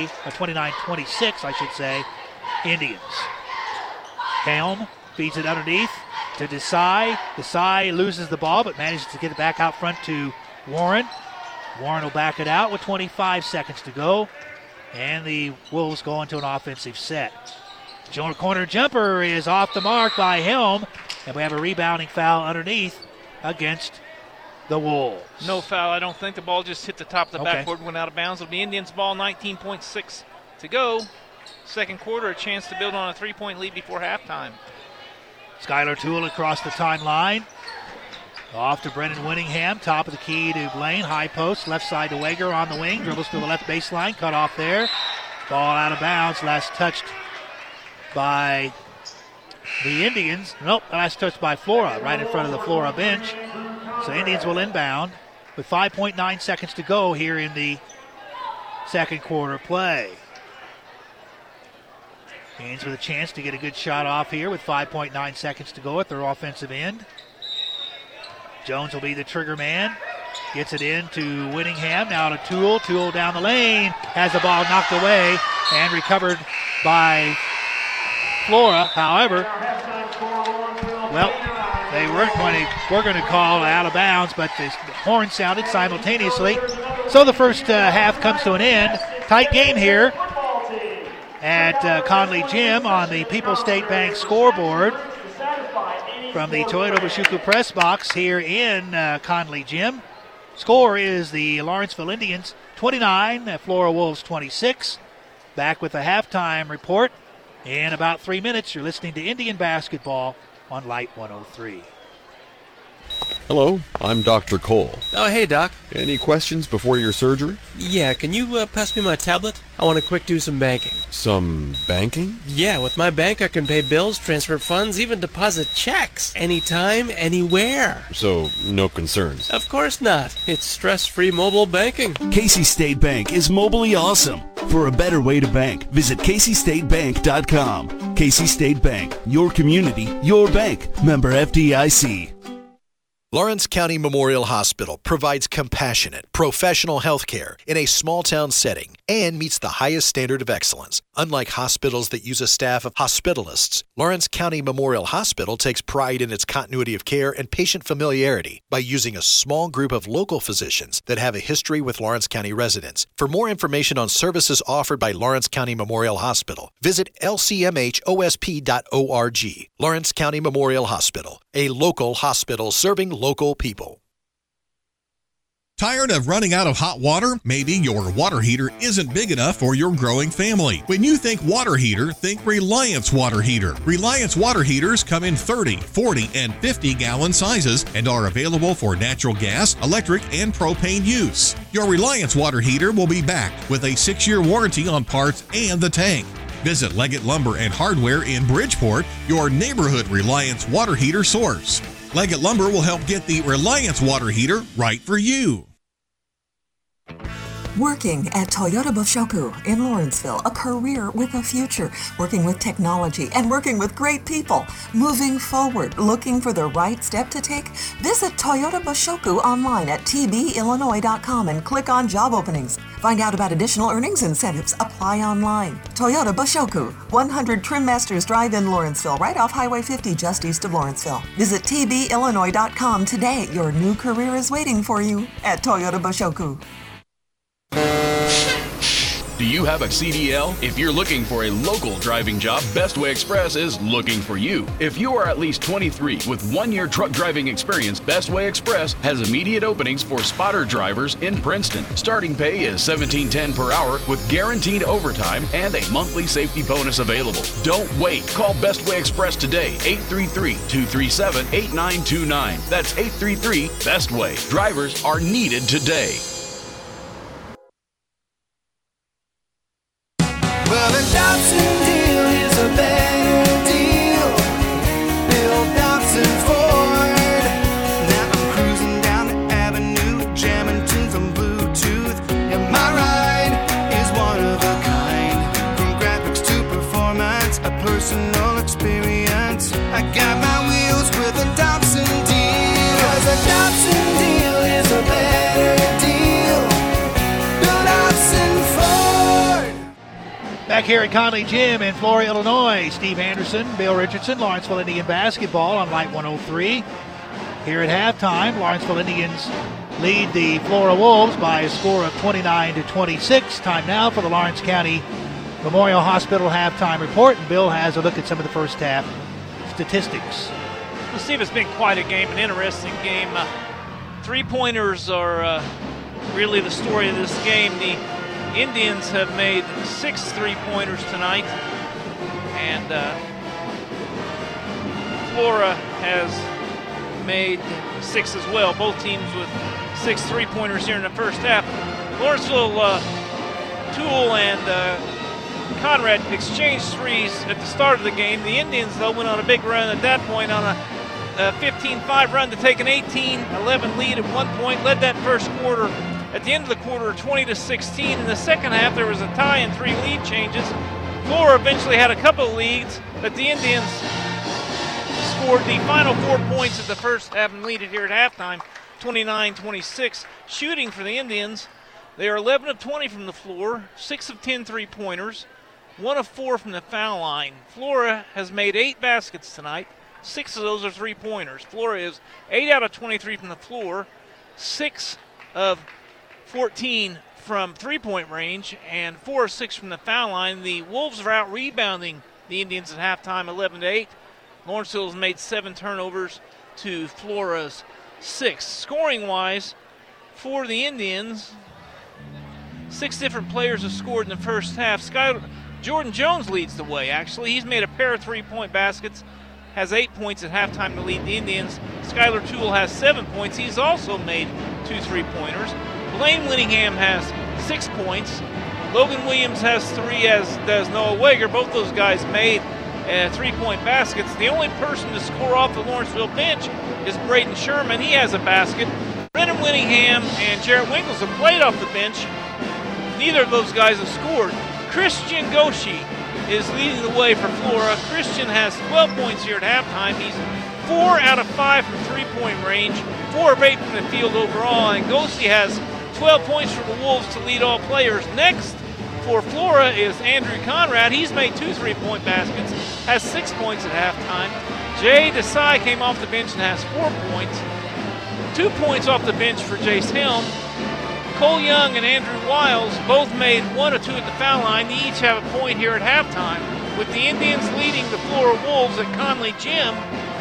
[SPEAKER 2] I should say, Indians. Helm feeds it underneath to Desai. Desai loses the ball, but manages to get it back out front to Warren. Warren will back it out with 25 seconds to go. And the Wolves go into an offensive set. Corner jumper is off the mark by Helm. And we have a rebounding foul underneath against the Wolves.
[SPEAKER 3] No foul, I don't think. The ball just hit the top of the backboard and went out of bounds. It'll be Indians ball, 19.6 to go. Second quarter, a chance to build on a 3-point lead before halftime.
[SPEAKER 2] Skylar Toole across the timeline. Off to Brennan Winningham, top of the key to Blaine. High post, left side to Wager on the wing. Dribbles to the left baseline, cut off there. Ball out of bounds, last touched by the Indians. Nope, last touched by Flora, right in front of the Flora bench. So Indians will inbound with 5.9 seconds to go here in the second quarter play. Indians with a chance to get a good shot off here with 5.9 seconds to go at their offensive end. Jones will be the trigger man. Gets it in to Winningham. Now to Toole. Toole down the lane. Has the ball knocked away and recovered by Flora. However, well, they were going to call out of bounds, but the horn sounded simultaneously. So the first half comes to an end. Tight game here at Conley Gym on the People's State Bank scoreboard. From the Toyota Bashuku press box here in Conley Gym. Score is the Lawrenceville Indians 29, Flora Wolves 26. Back with a halftime report. In about 3 minutes, you're listening to Indian Basketball on Light 103.
[SPEAKER 15] Hello, I'm Dr. Cole.
[SPEAKER 16] Oh, hey, Doc.
[SPEAKER 15] Any questions before your surgery?
[SPEAKER 16] Yeah, can you pass me my tablet? I want to quick do some banking.
[SPEAKER 15] Some banking?
[SPEAKER 16] Yeah, with my bank I can pay bills, transfer funds, even deposit checks. Anytime, anywhere.
[SPEAKER 15] So, no concerns?
[SPEAKER 16] Of course not. It's stress-free mobile banking.
[SPEAKER 17] Casey State Bank is mobilely awesome. For a better way to bank, visit CaseyStateBank.com. Casey State Bank, your community, your bank. Member FDIC.
[SPEAKER 10] Lawrence County Memorial Hospital provides compassionate, professional health care in a small-town setting and meets the highest standard of excellence. Unlike hospitals that use a staff of hospitalists, Lawrence County Memorial Hospital takes pride in its continuity of care and patient familiarity by using a small group of local physicians that have a history with Lawrence County residents. For more information on services offered by Lawrence County Memorial Hospital, visit lcmhosp.org. Lawrence County Memorial Hospital, a local hospital serving local people.
[SPEAKER 7] Tired of running out of hot water? Maybe your water heater isn't big enough for your growing family. When you think water heater, think Reliance Water Heater. Reliance Water Heaters come in 30, 40, and 50-gallon sizes and are available for natural gas, electric, and propane use. Your Reliance Water Heater will be backed with a 6-year warranty on parts and the tank. Visit Leggett Lumber and Hardware in Bridgeport, your neighborhood Reliance Water Heater source. Leggett Lumber will help get the Reliance Water Heater right for you.
[SPEAKER 8] Working at Toyota Boshoku in Lawrenceville, a career with a future, working with technology and working with great people, moving forward, looking for the right step to take? Visit Toyota Boshoku online at tbillinois.com and click on job openings. Find out about additional earnings incentives. Apply online. Toyota Boshoku, 100 Trim Masters Drive in Lawrenceville, right off Highway 50 just east of Lawrenceville. Visit tbillinois.com today. Your new career is waiting for you at Toyota Boshoku.
[SPEAKER 14] Do you have a CDL? If you're looking for a local driving job, Bestway Express is looking for you. If you are at least 23 with 1 year truck driving experience, Bestway Express has immediate openings for spotter drivers in Princeton. Starting pay is $17.10 per hour with guaranteed overtime and a monthly safety bonus available. Don't wait. Call Bestway Express today, 833-237-8929. That's 833-BESTWAY. Drivers are needed today.
[SPEAKER 9] Well, the Dobson deal is a better deal. Bill Dobson Ford. Now I'm cruising down the avenue, jamming tunes on Bluetooth. Yeah, my ride is one of a kind. From graphics to performance, a personal experience. I got my wheels with a Dobson deal. 'Cause a Dobson deal is a better deal. Bill Dobson Ford.
[SPEAKER 2] Back here at Conley Gym in Flora, Illinois, Steve Anderson, Bill Richardson, Lawrenceville Indian basketball on Light 103. Here at halftime, Lawrenceville Indians lead the Flora Wolves by a score of 29-26. Time now for the Lawrence County Memorial Hospital halftime report, and Bill has a look at some of the first half statistics.
[SPEAKER 3] Well, Steve, it's been quite a game, an interesting game. Three-pointers are really the story of this game. The Indians have made 6 3-pointers tonight, and Flora has made 6 as well. Both teams with 6 3-pointers here in the first half. Lawrenceville, Toole and Conrad exchanged threes at the start of the game. The Indians, though, went on a big run at that point on a 15-5 run to take an 18-11 lead at one point, led that first quarter. At the end of the quarter, 20-16. In the second half, there was a tie and 3 lead changes. Flora eventually had a couple of leads, but the Indians scored the final 4 points of the first half and lead it here at halftime, 29-26. Shooting for the Indians, they are 11 of 20 from the floor, 6 of 10 3-pointers, 1 of 4 from the foul line. Flora has made 8 baskets tonight. 6 of those are 3-pointers. Flora is 8 out of 23 from the floor, 6 of 14 from three-point range, and 4 of 6 from the foul line. The Wolves are out rebounding the Indians at halftime, 11-8. Lawrenceville has made 7 turnovers to Flora's 6. Scoring-wise, for the Indians, 6 different players have scored in the first half. Jordan Jones leads the way, actually. He's made a pair of 3-point baskets, has 8 points at halftime to lead the Indians. Skylar Toole has 7 points. He's also made 2 3-pointers. Blaine Winningham has 6 points. Logan Williams has 3, as does Noah Wager. Both those guys made 3-point baskets. The only person to score off the Lawrenceville bench is Braden Sherman. He has a basket. Brennan Winningham and Jarrett Winkles have played off the bench. Neither of those guys have scored. Christian Goshi is leading the way for Flora. Christian has 12 points here at halftime. He's 4 out of 5 from three-point range, 4 of 8 from the field overall, and Goshi has 12 points for the Wolves to lead all players. Next for Flora is Andrew Conrad. He's made 2 3-point baskets, has 6 points at halftime. Jay Desai came off the bench and has 4 points. 2 points off the bench for Jace Helm. Cole Young and Andrew Wiles both made 1 or 2 at the foul line. They each have a point here at halftime, with the Indians leading the Flora Wolves at Conley Gym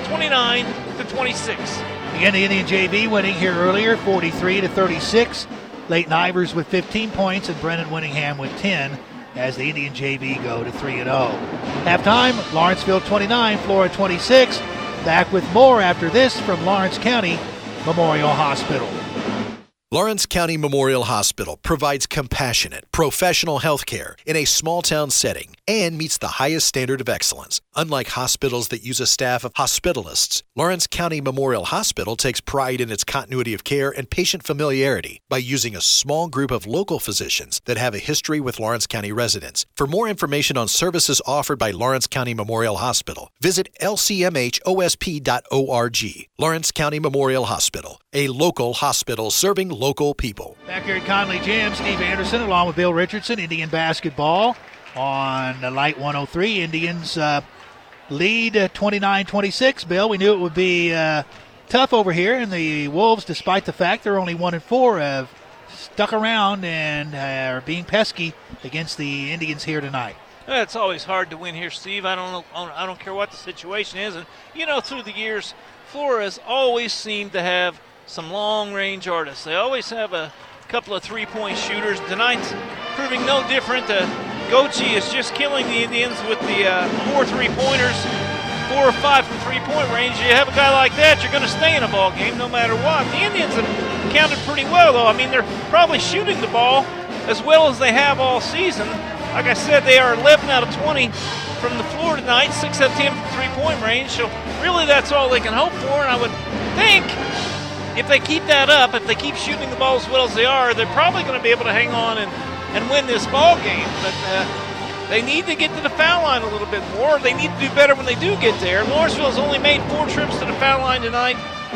[SPEAKER 3] 29-26.
[SPEAKER 2] Again, the Indian JV winning here earlier, 43-36. Leighton Ivers with 15 points and Brennan Winningham with 10 as the Indian JV go to 3-0. Halftime, Lawrenceville 29, Flora 26. Back with more after this from Lawrence County Memorial Hospital.
[SPEAKER 10] Lawrence County Memorial Hospital provides compassionate, professional health care in a small-town setting and meets the highest standard of excellence. Unlike hospitals that use a staff of hospitalists, Lawrence County Memorial Hospital takes pride in its continuity of care and patient familiarity by using a small group of local physicians that have a history with Lawrence County residents. For more information on services offered by Lawrence County Memorial Hospital, visit lcmhosp.org. Lawrence County Memorial Hospital, a local hospital serving local people.
[SPEAKER 2] Back here at Conley Gym, Steve Anderson along with Bill Richardson, Indian basketball on Light 103. Indians lead 29-26. Bill, we knew it would be tough over here, and the Wolves, despite the fact they're only 1-4, have stuck around and are being pesky against the Indians here tonight.
[SPEAKER 3] It's always hard to win here, Steve. I don't care what the situation is. And, through the years, Flores always seemed to have some long-range artists. They always have a couple of three-point shooters. Tonight's proving no different. Gochi is just killing the Indians with the 4 3-pointers, 4 or 5 from three-point range. You have a guy like that, you're going to stay in a ball game no matter what. The Indians have counted pretty well, though. I mean, they're probably shooting the ball as well as they have all season. Like I said, they are 11 out of 20 from the floor tonight, 6 out of 10 from three-point range. So really that's all they can hope for, and I would think if they keep that up, if they keep shooting the ball as well as they are, they're probably going to be able to hang on and win this ball game. But they need to get to the foul line a little bit more. They need to do better when they do get there. Lawrenceville's only made 4 trips to the foul line tonight.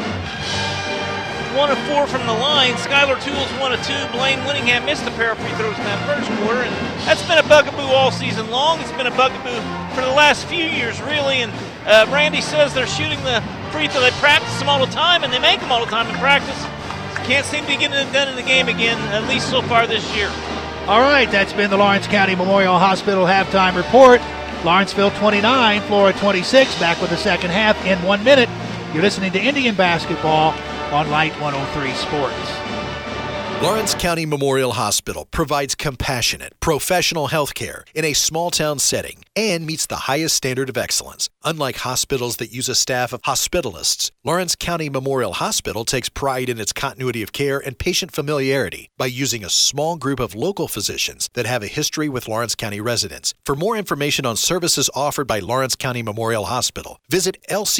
[SPEAKER 3] 1 of 4 from the line. Skylar Tools 1 of 2. Blaine Winningham missed a pair of free throws in that first quarter, and that's been a bugaboo all season long. It's been a bugaboo for the last few years, really. And Randy says they're shooting the free throw. They practice them all the time, and they make them all the time in practice. Can't seem to be getting it done in the game again, at least so far this year.
[SPEAKER 2] All right, that's been the Lawrence County Memorial Hospital halftime report. Lawrenceville 29, Flora 26. Back with the second half in 1 minute. You're listening to Indian basketball on Light 103 Sports.
[SPEAKER 10] Lawrence County Memorial Hospital provides compassionate, professional health care in a small-town setting and meets the highest standard of excellence. Unlike hospitals that use a staff of hospitalists, Lawrence County Memorial Hospital takes pride in its continuity of care and patient familiarity by using a small group of local physicians that have a history with Lawrence County residents. For more information on services offered by Lawrence County Memorial Hospital, visit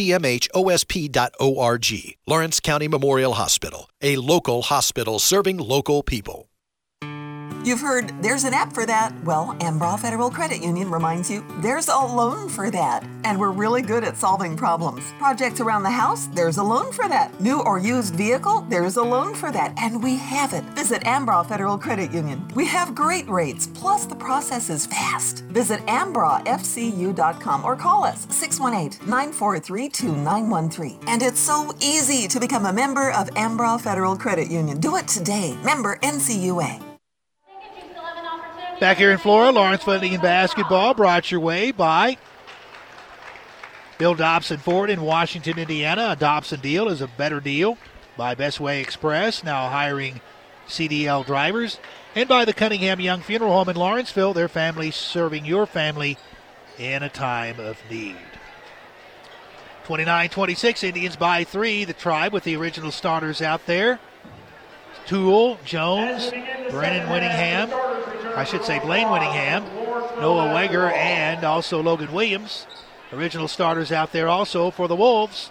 [SPEAKER 10] lcmhosp.org. Lawrence County Memorial Hospital, a local hospital serving local people.
[SPEAKER 8] You've heard there's an app for that. Well, Ambraw Federal Credit Union reminds you there's a loan for that. And we're really good at solving problems. Projects around the house, there's a loan for that. New or used vehicle, there's a loan for that. And we have it. Visit Ambraw Federal Credit Union. We have great rates, plus the process is fast. Visit ambrawfcu.com or call us 618-943-2913. And it's so easy to become a member of Ambraw Federal Credit Union. Do it today. Member NCUA.
[SPEAKER 2] Back here in Flora, Lawrenceville Indian basketball brought your way by Bill Dobson Ford in Washington, Indiana. A Dobson deal is a better deal. By Bestway Express, now hiring CDL drivers. And by the Cunningham Young Funeral Home in Lawrenceville, their family serving your family in a time of need. 29-26, Indians by 3. The Tribe with the original starters out there. Toole, Jones, Blaine Winningham, Noah Weger, and also Logan Williams. Original starters out there also for the Wolves.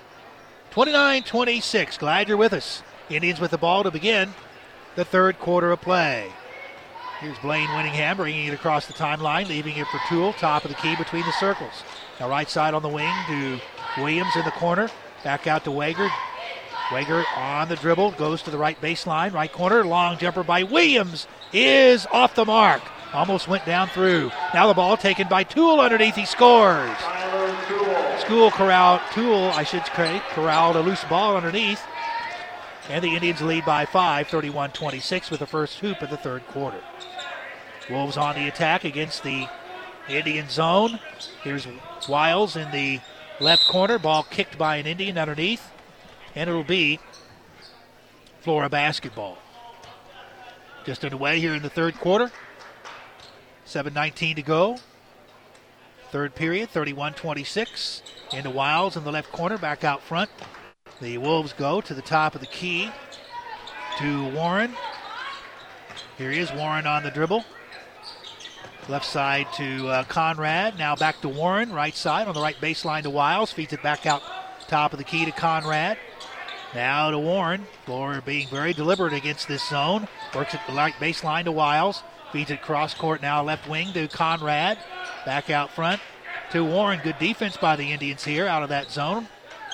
[SPEAKER 2] 29-26. Glad you're with us. Indians with the ball to begin the third quarter of play. Here's Blaine Winningham bringing it across the timeline, leaving it for Toole, top of the key between the circles. Now right side on the wing to Williams in the corner. Back out to Weger. Weger on the dribble, goes to the right baseline, right corner. Long jumper by Williams is off the mark. Almost went down through. Now the ball taken by Toole underneath. He scores. Toole corralled a loose ball underneath. And the Indians lead by 5, 31-26 with the first hoop of the third quarter. Wolves on the attack against the Indian zone. Here's Wiles in the left corner. Ball kicked by an Indian underneath. And it'll be Flora basketball. Just underway here in the third quarter. 7:19 to go. Third period, 31-26. Into Wiles in the left corner, back out front. The Wolves go to the top of the key to Warren. Here he is, Warren on the dribble. Left side to Conrad. Now back to Warren. Right side on the right baseline to Wiles. Feeds it back out top of the key to Conrad. Now to Warren. Flora being very deliberate against this zone. Works at the right baseline to Wiles. Feeds it cross court now left wing to Conrad. Back out front to Warren. Good defense by the Indians here out of that zone.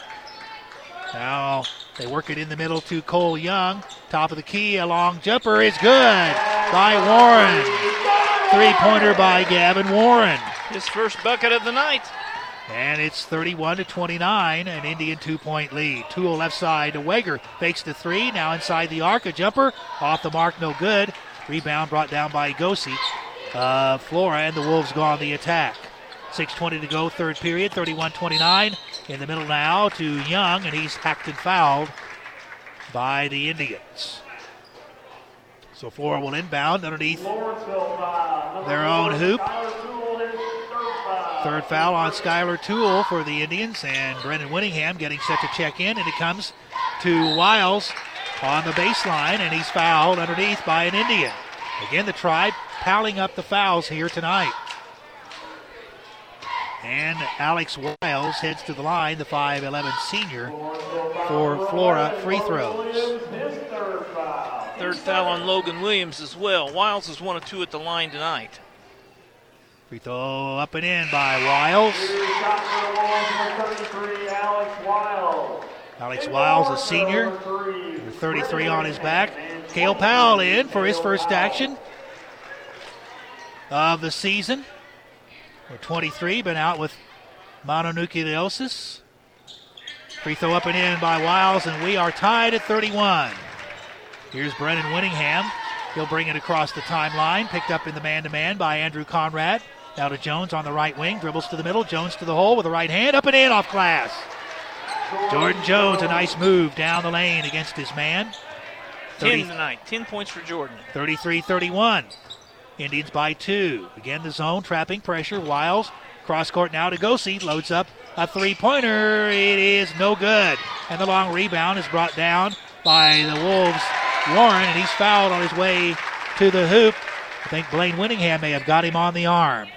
[SPEAKER 2] Now they work it in the middle to Cole Young. Top of the key. A long jumper is good by Warren. Three-pointer by Gavin Warren.
[SPEAKER 3] His first bucket of the night.
[SPEAKER 2] And it's 31-29, an Indian 2-point lead. Toole left side to Wager. Fakes the three. Now inside the arc. A jumper. Off the mark. No good. Rebound brought down by Gosi. Flora and the Wolves go on the attack. 6:20 to go, third period. 31-29. In the middle now to Young, and he's hacked and fouled by the Indians. So Flora will inbound underneath their own hoop. Third foul on Skylar Toole for the Indians, and Brendan Winningham getting set to check in, and it comes to Wiles on the baseline, and he's fouled underneath by an Indian. Again, the Tribe piling up the fouls here tonight. And Alex Wiles heads to the line, the 5'11 senior, for Flora free throws.
[SPEAKER 3] Third foul on Logan Williams as well. Wiles is 1 of 2 at the line tonight.
[SPEAKER 2] Free throw up and in by Wiles. Alex Wiles, a senior, with 33 on his back. Cale Powell in for his first action of the season. With 23, been out with mononucleosis. Free throw up and in by Wiles, and we are tied at 31. Here's Brennan Winningham. He'll bring it across the timeline. Picked up in the man-to-man by Andrew Conrad. Now to Jones on the right wing. Dribbles to the middle. Jones to the hole with the right hand. Up and in off glass. Jordan Jones, a nice move down the lane against his man.
[SPEAKER 3] 10 tonight. 10 points for Jordan.
[SPEAKER 2] 33-31. Indians by 2. Again, the zone, trapping pressure. Wiles, cross court now to Gosi. Loads up a three-pointer. It is no good. And the long rebound is brought down by the Wolves' Warren, and he's fouled on his way to the hoop. I think Blaine Winningham may have got him on the arm.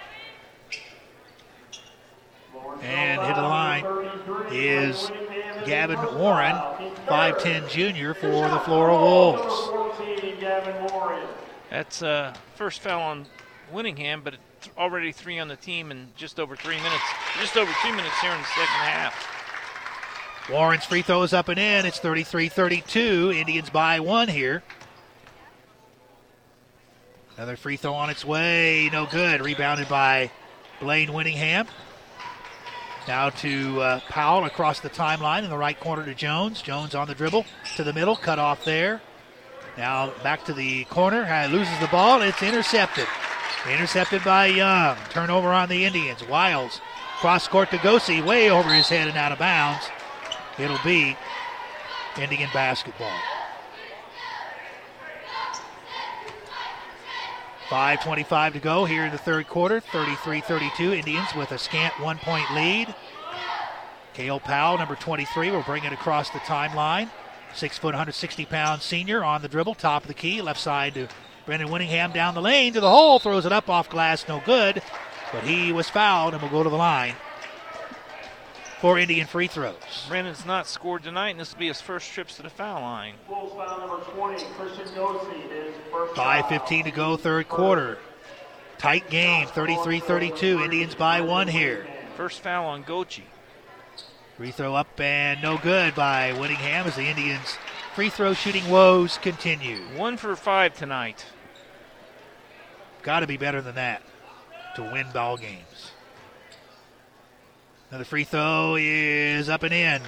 [SPEAKER 2] And hit the line is Gavin Warren, 5'10 junior for the Flora Wolves.
[SPEAKER 3] That's first foul on Winningham, but already 3 on the team in just over 3 minutes. Just over 2 minutes here in the second half.
[SPEAKER 2] Warren's free throw is up and in. It's 33-32. Indians by 1 here. Another free throw on its way. No good. Rebounded by Blaine Winningham. Now to Powell across the timeline in the right corner to Jones. Jones on the dribble to the middle. Cut off there. Now back to the corner. Loses the ball. It's intercepted. Intercepted by Young. Turnover on the Indians. Wiles cross court to Gosi. Way over his head and out of bounds. It'll be Indian basketball. 5:25 to go here in the third quarter. 33-32. Indians with a scant 1-point lead. Cale Powell, number 23, will bring it across the timeline. 6 foot, 160-pound senior on the dribble, top of the key, left side to Brendan Winningham down the lane to the hole, throws it up off glass, no good, but he was fouled and will go to the line for Indian free throws.
[SPEAKER 3] Brennan's not scored tonight, and this will be his first trips to the foul line.
[SPEAKER 2] 5:15 to go, third quarter. Tight game, 33-32. Indians by 1 here.
[SPEAKER 3] First foul on Gochi.
[SPEAKER 2] Free throw up and no good by Winningham as the Indians' free throw shooting woes continue.
[SPEAKER 3] 1 for 5 tonight.
[SPEAKER 2] Got to be better than that to win ball games. Another free throw is up and in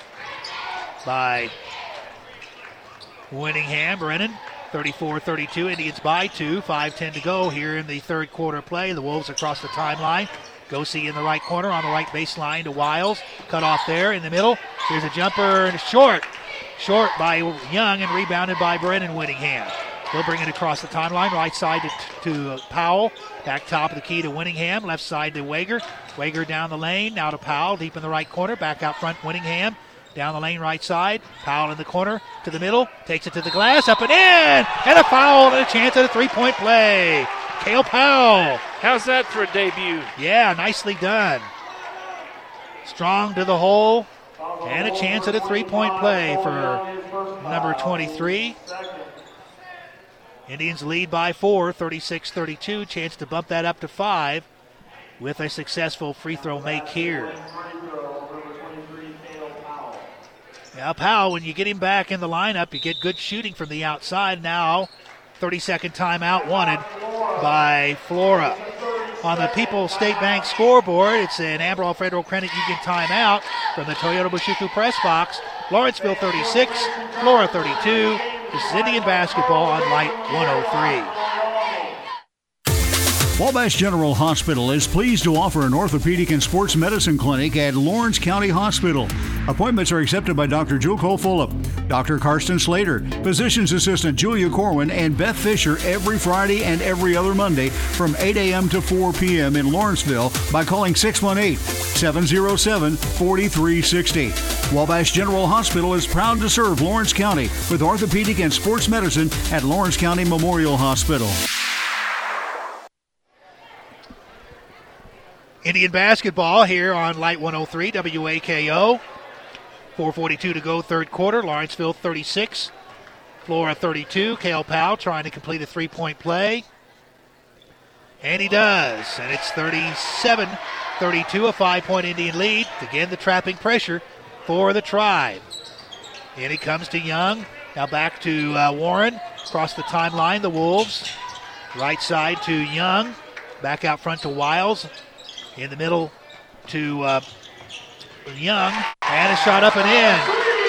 [SPEAKER 2] by Winningham. Brennan, 34-32. Indians by 2. 5:10 to go here in the third quarter play. The Wolves across the timeline. Gosi in the right corner on the right baseline to Wiles. Cut off there in the middle. Here's a jumper and short. Short by Young and rebounded by Brennan Winningham. He'll bring it across the timeline. Right side to Powell. Back top of the key to Winningham. Left side to Wager. Wager down the lane. Now to Powell. Deep in the right corner. Back out front Winningham. Down the lane right side. Powell in the corner to the middle. Takes it to the glass. Up and in. And a foul and a chance at a three-point play. Kale Powell.
[SPEAKER 3] How's that for a debut?
[SPEAKER 2] Yeah, nicely done. Strong to the hole, and a chance at a three-point play for number 23. Indians lead by 4, 36-32. Chance to bump that up to 5 with a successful free throw make here. Now Powell, when you get him back in the lineup, you get good shooting from the outside. Now 30-second timeout wanted by Flora. On the People's State Bank scoreboard, it's an Amarillo Federal Credit Union timeout from the Toyota Bashuku press box. Lawrenceville 36, Flora 32. This is Indian basketball on Light 103.
[SPEAKER 18] Wabash General Hospital is pleased to offer an orthopedic and sports medicine clinic at Lawrence County Hospital. Appointments are accepted by Dr. Jewel Cole Fulop, Dr. Karsten Slater, Physician's Assistant Julia Corwin, and Beth Fisher every Friday and every other Monday from 8 a.m. to 4 p.m. in Lawrenceville by calling 618-707-4360. Wabash General Hospital is proud to serve Lawrence County with orthopedic and sports medicine at Lawrence County Memorial Hospital.
[SPEAKER 2] Indian basketball here on Light 103 WAKO. 4:42 to go, third quarter. Lawrenceville 36, Flora 32. Kale Powell trying to complete a three-point play. And he does. And it's 37-32, a 5-point Indian lead. Again, the trapping pressure for the Tribe. And he comes to Young. Now back to Warren. Across the timeline, the Wolves. Right side to Young. Back out front to Wiles. In the middle to Young. And a shot up and in.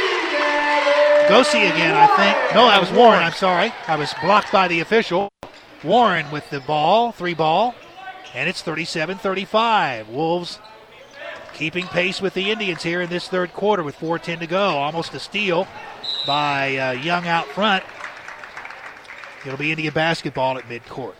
[SPEAKER 2] Gosi again, I think. No, that was Warren, I'm sorry. I was blocked by the official. Warren with the ball, 3-ball. And it's 37-35. Wolves keeping pace with the Indians here in this third quarter with 4:10 to go. Almost a steal by Young out front. It'll be Indian basketball at midcourt.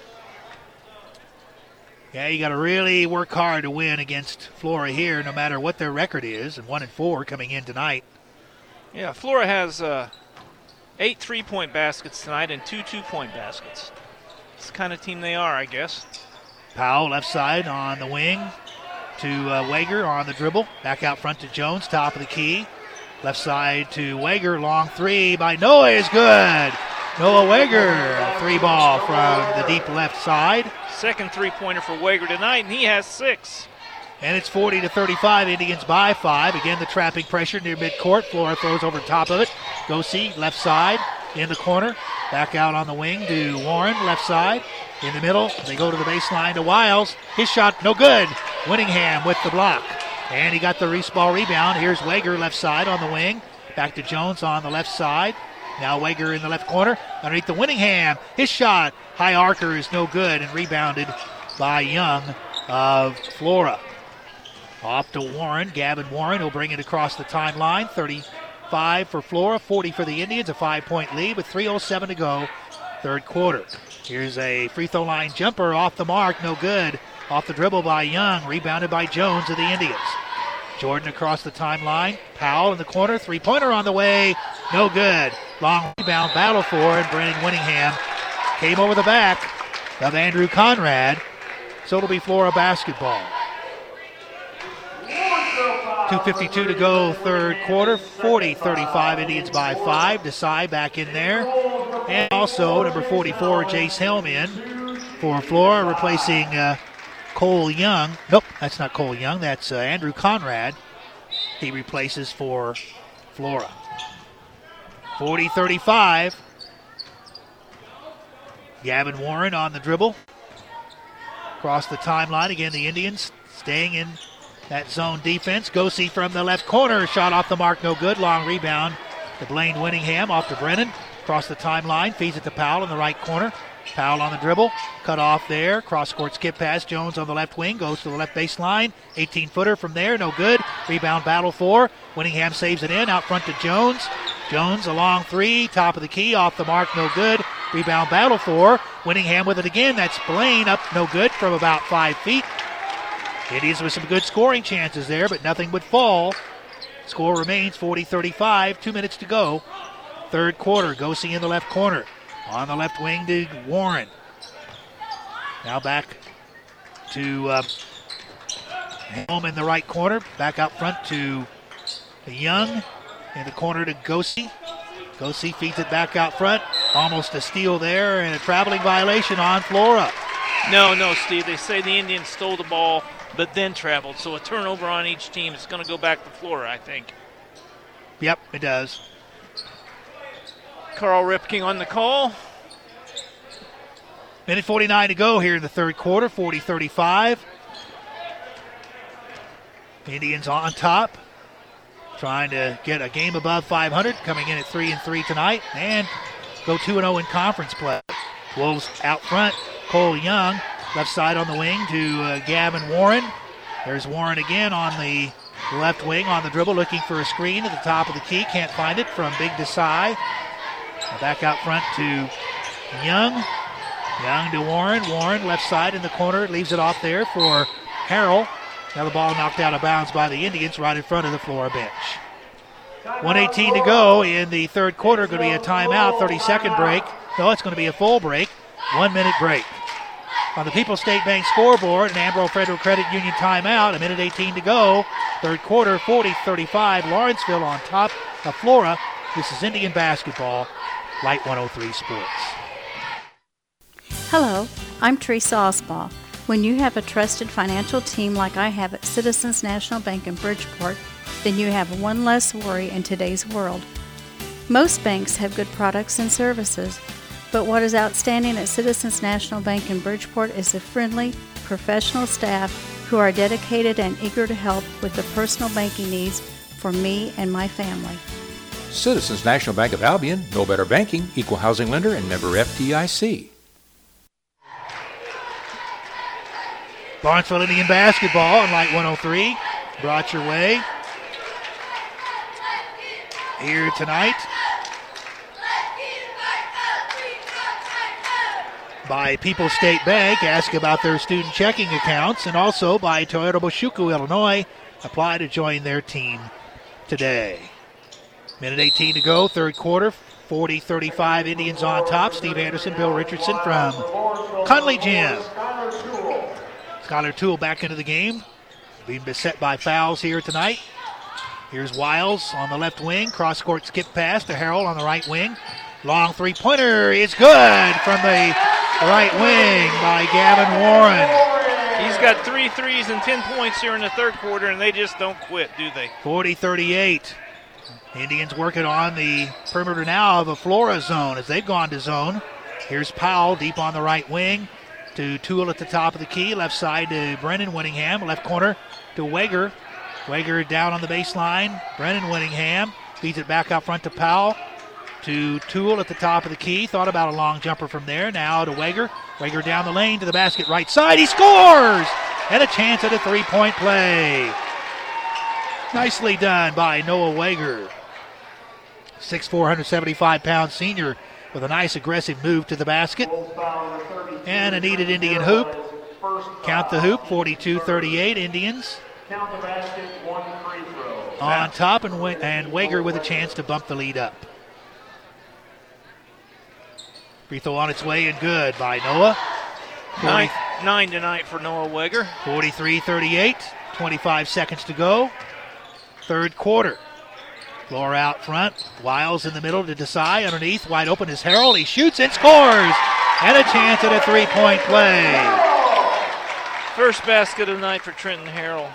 [SPEAKER 2] Yeah, you got to really work hard to win against Flora here, no matter what their record is, and 1-4 coming in tonight.
[SPEAKER 3] Yeah, Flora has 8 3-point baskets tonight and 2 2-point baskets. It's the kind of team they are, I guess.
[SPEAKER 2] Powell left side on the wing to Wager on the dribble. Back out front to Jones, top of the key. Left side to Wager, long three by Noah is good. Noah Wager, 3-ball from the deep left side.
[SPEAKER 3] Second three-pointer for Wager tonight, and he has 6.
[SPEAKER 2] And it's 40-35, Indians by 5. Again, the trapping pressure near midcourt. Flora throws over the top of it. Gosi, left side, in the corner. Back out on the wing to Warren, left side. In the middle, they go to the baseline to Wiles. His shot, no good. Winningham with the block. And he got the ball rebound. Here's Wager, left side on the wing. Back to Jones on the left side. Now Wager in the left corner, underneath the Winningham. His shot, high archer, is no good and rebounded by Young of Flora. Off to Warren, Gavin Warren will bring it across the timeline. 35 for Flora, 40 for the Indians, a 5-point lead with 3:07 to go, third quarter. Here's a free throw line jumper off the mark, no good. Off the dribble by Young, rebounded by Jones of the Indians. Jordan across the timeline. Powell in the corner. Three-pointer on the way. No good. Long rebound battle for, and Brennan Winningham came over the back of Andrew Conrad. So it'll be Flora basketball. 2:52 to go, third quarter. 40-35, Indians by 5. Desai back in there. And also number 44, Jace Helm in for Flora, replacing Cole Young. Nope, that's not Cole Young. That's Andrew Conrad. He replaces for Flora. 40-35. Gavin Warren on the dribble. Across the timeline. Again, the Indians staying in that zone defense. Gosi from the left corner. Shot off the mark, no good. Long rebound to Blaine Winningham. Off to Brennan. Across the timeline. Feeds it to Powell in the right corner. Powell on the dribble, cut off there, cross-court skip pass, Jones on the left wing, goes to the left baseline, 18-footer from there, no good, rebound battle for, Winningham saves it in, out front to Jones, Jones a long three, top of the key, off the mark, no good, rebound battle for, Winningham with it again, that's Blaine, up no good from about 5 feet. Indians with some good scoring chances there, but nothing would fall. Score remains 40-35, 2 minutes to go, third quarter, Gosi in the left corner. On the left wing to Warren. Now back to Helm in the right corner. Back out front to Young. In the corner to Gosey. Gosey feeds it back out front. Almost a steal there and a traveling violation on Flora.
[SPEAKER 3] No, Steve. They say the Indians stole the ball but then traveled. So a turnover on each team is going to go back to Flora, I think.
[SPEAKER 2] Yep, it does.
[SPEAKER 3] Carl Ripking on the call.
[SPEAKER 2] Minute 49 to go here in the third quarter, 40-35. Indians on top, trying to get a game above 500, coming in at 3-3 tonight, and go 2-0 in conference play. Wolves out front, Cole Young, left side on the wing to Gavin Warren. There's Warren again on the left wing on the dribble, looking for a screen at the top of the key. Can't find it from Big Desai. Back out front to Young. Young to Warren. Warren left side in the corner. Leaves it off there for Harrell. Now the ball knocked out of bounds by the Indians right in front of the Flora bench. 1:18 to go in the third quarter. Going to be a timeout, 30-second break. No, it's going to be a full break. 1 minute break. On the People's State Bank scoreboard, an Ambro Federal Credit Union timeout. 1:18 to go. Third quarter, 40-35. Lawrenceville on top of Flora. This is Indian basketball. Light 103 Sports.
[SPEAKER 12] Hello, I'm Teresa Osball. When you have a trusted financial team like I have at Citizens National Bank in Bridgeport, then you have one less worry in today's world. Most banks have good products and services, but what is outstanding at Citizens National Bank in Bridgeport is the friendly, professional staff who are dedicated and eager to help with the personal banking needs for me and my family.
[SPEAKER 13] Citizens National Bank of Albion, no better banking, equal housing lender, and member FDIC.
[SPEAKER 2] Lawrenceville Indian basketball on Light 103. Brought your way here tonight by People's State Bank. Ask about their student checking accounts, and also by Toyota Boshuku, Illinois. Apply to join their team today. Minute 18 to go, third quarter, 40-35, Indians on top. Steve Anderson, Bill Richardson from Conley Gym. Skylar Toole back into the game, being beset by fouls here tonight. Here's Wiles on the left wing, cross-court skip pass to Harrell on the right wing. Long three-pointer is good from the right wing by Gavin Warren.
[SPEAKER 3] He's got 3 threes and 10 points here in the third quarter, and they just don't quit, do they?
[SPEAKER 2] 40-38. Indians working on the perimeter now of a Flora zone as they've gone to zone. Here's Powell deep on the right wing to Toole at the top of the key. Left side to Brennan Winningham. Left corner to Wager. Wager down on the baseline. Brennan Winningham feeds it back out front to Powell. To Toole at the top of the key. Thought about a long jumper from there. Now to Wager. Wager down the lane to the basket right side. He scores! And a chance at a three-point play. Nicely done by Noah Wager. 6'4", 175-pound senior with a nice aggressive move to the basket. And a needed Indian hoop. Count the hoop, 42-38 Indians.
[SPEAKER 11] Count the basket, 1 free throw.
[SPEAKER 2] On top, and Wager with a chance to bump the lead up. Free throw on its way and good by Noah.
[SPEAKER 3] 9 tonight for Noah Wager.
[SPEAKER 2] 43-38, 25 seconds to go. Third quarter. Flora out front. Wiles in the middle to Desai. Underneath, wide open is Harrell. He shoots and scores. And a chance at a three-point play.
[SPEAKER 3] First basket of the night for Trenton Harrell.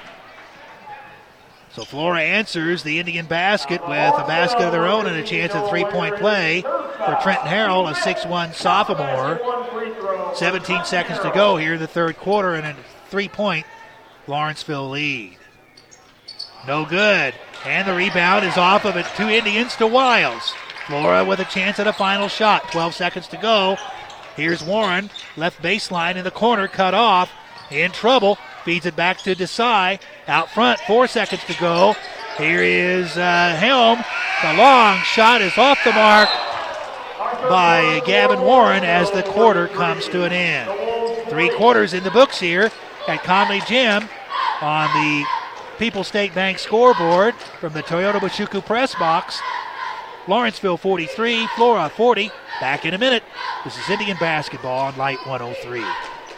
[SPEAKER 2] So Flora answers the Indian basket with a basket of their own and a chance at a three-point play for Trenton Harrell, a 6'1 sophomore. 17 seconds to go here in the third quarter, and a three-point Lawrenceville lead. No good. And the rebound is off of it. 2 Indians to Wiles. Flora with a chance at a final shot. 12 seconds to go. Here's Warren. Left baseline in the corner. Cut off. In trouble. Feeds it back to Desai. Out front. 4 seconds to go. Here is Helm. The long shot is off the mark by Gavin Warren as the quarter comes to an end. 3 quarters in the books here at Conley Gym on the People's State Bank scoreboard from the Toyota Boshuku press box. Lawrenceville 43, Flora 40. Back in a minute. This is Indian basketball on Light 103.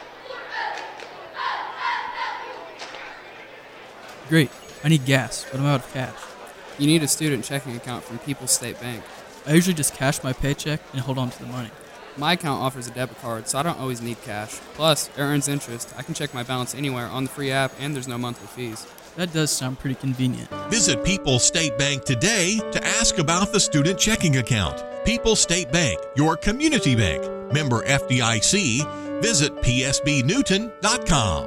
[SPEAKER 5] Great. I need gas, but I'm out of cash.
[SPEAKER 6] You need a student checking account from People's State Bank.
[SPEAKER 5] I usually just cash my paycheck and hold on to the money.
[SPEAKER 6] My account offers a debit card, so I don't always need cash. Plus, it earns interest. I can check my balance anywhere on the free app, and there's no monthly fees.
[SPEAKER 5] That does sound pretty convenient.
[SPEAKER 7] Visit People's State Bank today to ask about the student checking account. People's State Bank, your community bank. Member FDIC. Visit psbnewton.com.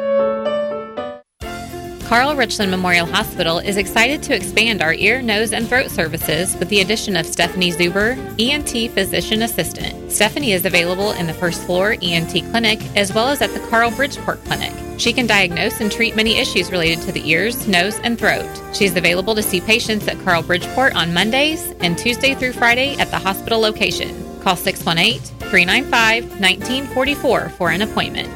[SPEAKER 4] Carl Richland Memorial Hospital is excited to expand our ear, nose, and throat services with the addition of Stephanie Zuber, ENT Physician Assistant. Stephanie is available in the first floor ENT clinic as well as at the Carl Bridgeport Clinic. She can diagnose and treat many issues related to the ears, nose, and throat. She is available to see patients at Carl Bridgeport on Mondays and Tuesday through Friday at the hospital location. Call 618-395-1944 for an appointment.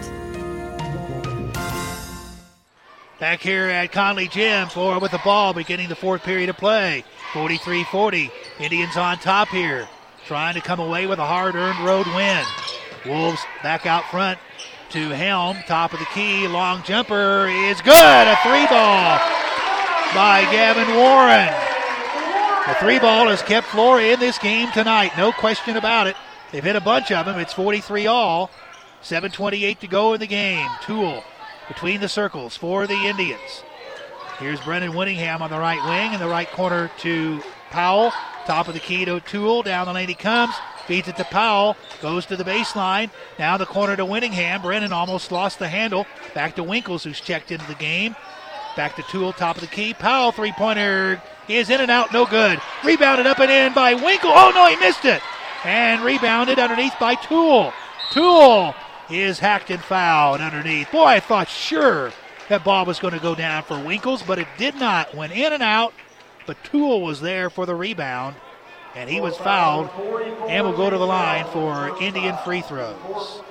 [SPEAKER 2] Back here at Conley Gym, Flora with the ball, beginning the fourth period of play. 43-40. Indians on top here, trying to come away with a hard-earned road win. Wolves back out front to Helm, top of the key. Long jumper is good. A three ball by Gavin Warren. The three ball has kept Flora in this game tonight, no question about it. They've hit a bunch of them. It's 43 all. 7:28 to go in the game. Toole between the circles for the Indians. Here's Brennan Winningham on the right wing, in the right corner to Powell. Top of the key to Toole. Down the lane he comes. Feeds it to Powell. Goes to the baseline. Now the corner to Winningham. Brennan almost lost the handle. Back to Winkles, who's checked into the game. Back to Toole, top of the key. Powell, three-pointer is in and out, no good. Rebounded up and in by Winkle. Oh, no, he missed it. And rebounded underneath by Toole. Toole is hacked and fouled underneath. Boy, I thought sure that ball was going to go down for Winkles, but it did not. Went in and out, but Toole was there for the rebound, and he was fouled and will go to the line for Indian free throws.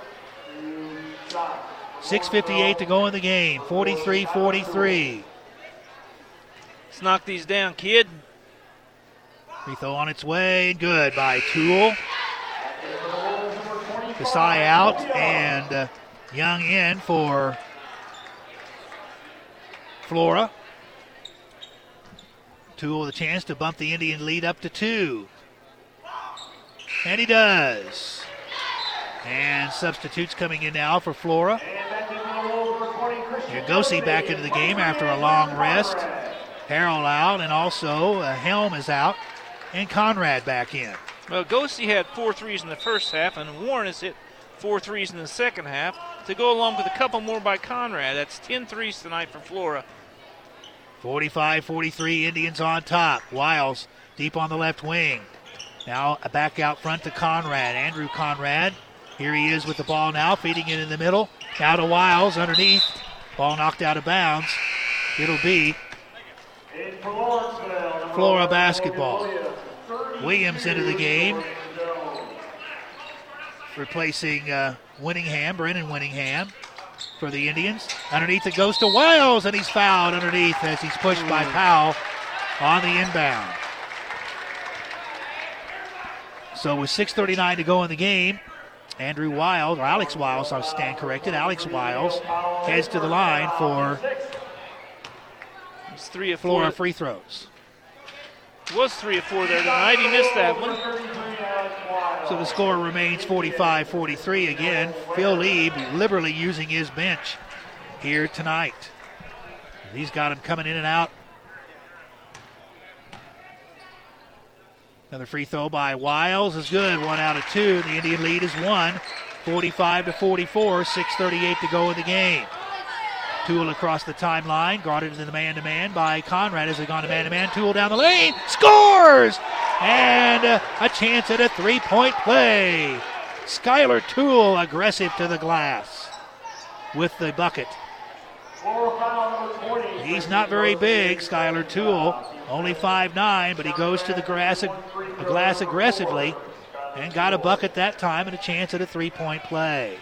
[SPEAKER 2] 6:58 to go in the game, 43-43.
[SPEAKER 3] Let's knock these down, kid.
[SPEAKER 2] Free throw on its way, good by Toole. Desai out and Young in for Flora. Toole with a chance to bump the Indian lead up to 2. And he does. And substitutes coming in now for Flora. Yagosi back into the game after a long rest. Harrell out, and also Helm is out, and Conrad back in.
[SPEAKER 3] Well, Gosey had 4 threes in the first half, and Warren has hit 4 threes in the second half to go along with a couple more by Conrad. That's 10 threes tonight for Flora.
[SPEAKER 2] 45-43, Indians on top. Wiles deep on the left wing. Now back out front to Conrad. Andrew Conrad. Here he is with the ball now, feeding it in the middle. Now to Wiles underneath. Ball knocked out of bounds. It'll be Flora basketball. Williams into the game, replacing Winningham, Brennan Winningham for the Indians. Underneath it goes to Wiles, and he's fouled underneath as he's pushed by Powell on the inbound. So with 6:39 to go in the game, Andrew Wiles, or Alex Wiles, I stand corrected, Alex Wiles heads to the line for
[SPEAKER 3] 3 of 4.
[SPEAKER 2] Flora free throws.
[SPEAKER 3] Was 3 of 4 there tonight. He missed that one.
[SPEAKER 2] So the score remains 45-43 again. Phil Lieb liberally using his bench here tonight. He's got him coming in and out. Another free throw by Wiles is good. 1 out of 2. The Indian lead is 1. 45-44. 6:38 to go in the game. Toole across the timeline, guarded in the man-to-man by Conrad as they gone to man-to-man. Toole down the lane, scores! And a chance at a three-point play. Skylar Toole aggressive to the glass with the bucket. He's not very big, Skylar Toole, only 5'9", but he goes to the glass aggressively and got a bucket that time and a chance at a three-point play.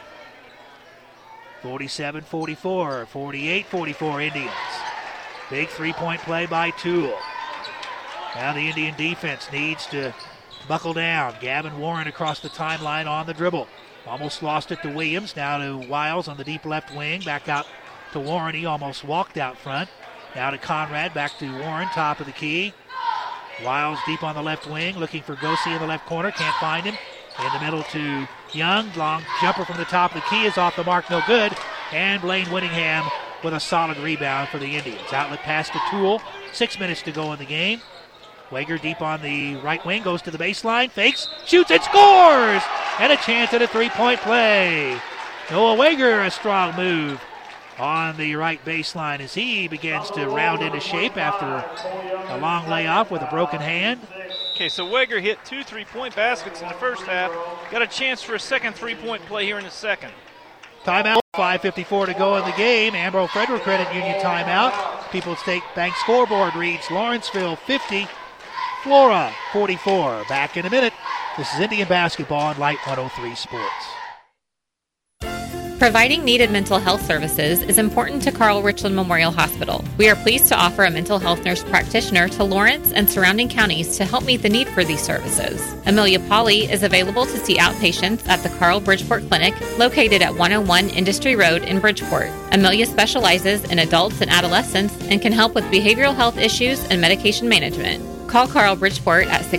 [SPEAKER 2] 47-44, 48-44 Indians. Big three-point play by Toole. Now the Indian defense needs to buckle down. Gavin Warren across the timeline on the dribble. Almost lost it to Williams. Now to Wiles on the deep left wing. Back out to Warren. He almost walked out front. Now to Conrad, back to Warren, top of the key. Wiles deep on the left wing, looking for Gosey in the left corner, can't find him. In the middle to Young, long jumper from the top of the key is off the mark, no good. And Blaine Winningham with a solid rebound for the Indians. Outlet pass to Toole, 6 minutes to go in the game. Wager deep on the right wing, goes to the baseline, fakes, shoots, and scores! And a chance at a three-point play. Noah Wager, a strong move on the right baseline as he begins to round into shape after a long layoff with a broken hand.
[SPEAKER 3] Okay, so Wager hit 2 3-point baskets in the first half. Got a chance for a second three-point play here in the second.
[SPEAKER 2] Timeout, 5:54 to go in the game. Ambro Federal Credit Union timeout. People's State Bank scoreboard reads Lawrenceville 50, Flora 44. Back in a minute. This is Indian basketball on Light 103 Sports.
[SPEAKER 4] Providing needed mental health services is important to Carl Richland Memorial Hospital. We are pleased to offer a mental health nurse practitioner to Lawrence and surrounding counties to help meet the need for these services. Amelia Polly is available to see outpatients at the Carl Bridgeport Clinic, located at 101 Industry Road in Bridgeport. Amelia specializes in adults and adolescents and can help with behavioral health issues and medication management. Call Carl Bridgeport at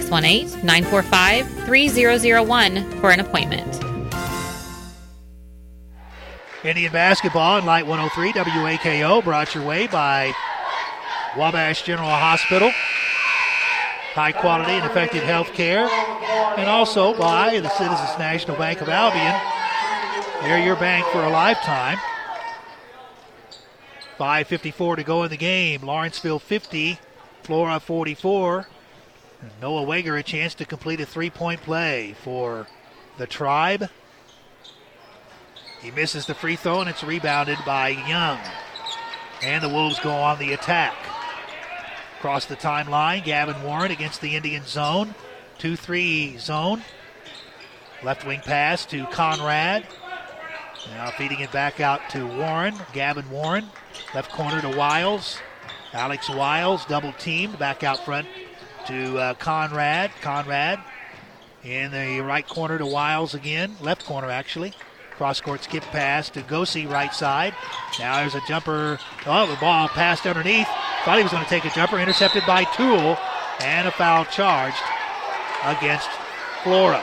[SPEAKER 4] 618-945-3001 for an appointment.
[SPEAKER 2] Indian basketball on Light 103 WAKO, brought your way by Wabash General Hospital. High quality and effective health care. And also by the Citizens National Bank of Albion. They're your bank for a lifetime. 5:54 to go in the game. Lawrenceville 50, Flora 44. And Noah Wager a chance to complete a three-point play for the Tribe. He misses the free throw, and it's rebounded by Young. And the Wolves go on the attack. Across the timeline, Gavin Warren against the Indian zone. 2-3 zone. Left wing pass to Conrad. Now feeding it back out to Warren. Gavin Warren. Left corner to Wiles. Alex Wiles double teamed back out front to Conrad. Conrad in the right corner to Wiles again. Left corner, actually. Cross-court skip pass to Gosey, right side. Now there's a jumper. Oh, the ball passed underneath. Thought he was going to take a jumper. Intercepted by Toole. And a foul charged against Flora.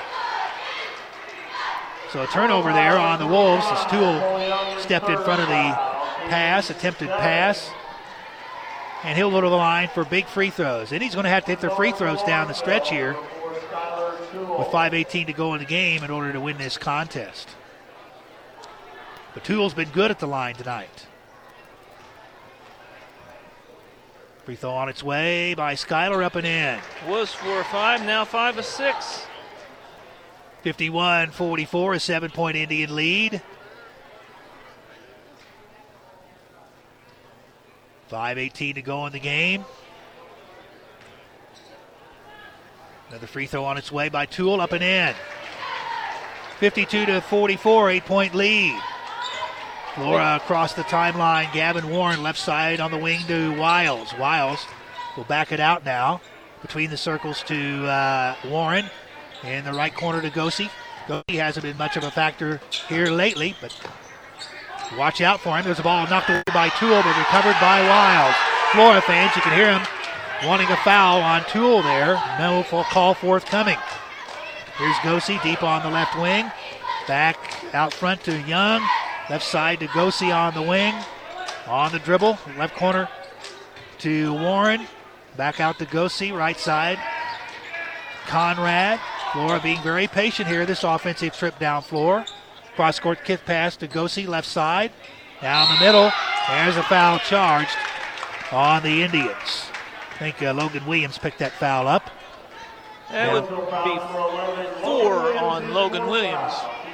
[SPEAKER 2] So a turnover there on the Wolves as Toole stepped in front of the pass, attempted pass. And he'll go to the line for big free throws. And he's going to have to hit their free throws down the stretch here with 5:18 to go in the game in order to win this contest. But Toole's been good at the line tonight. Free throw on its way by Schuyler, up and in.
[SPEAKER 3] Was 4 of 5, now 5 of 6.
[SPEAKER 2] 51-44, a 7-point Indian lead. 5:18 to go in the game. Another free throw on its way by Toole, up and in. 52-44, 8-point lead. Flora across the timeline. Gavin Warren left side on the wing to Wiles. Wiles will back it out now. Between the circles to Warren. In the right corner to Gosey. Gosey hasn't been much of a factor here lately, but watch out for him. There's a ball knocked away by Toole, but recovered by Wiles. Flora fans, you can hear him wanting a foul on Toole there. No call forthcoming. Here's Gosey deep on the left wing. Back out front to Young. Left side to Gosey on the wing. On the dribble. Left corner to Warren. Back out to Gosey. Right side. Conrad. Flora being very patient here. This offensive trip down floor. Cross-court kick pass to Gosey. Left side. Down the middle. There's a foul charged on the Indians. I think Logan Williams picked that foul up.
[SPEAKER 3] That would be 4 on Logan Williams.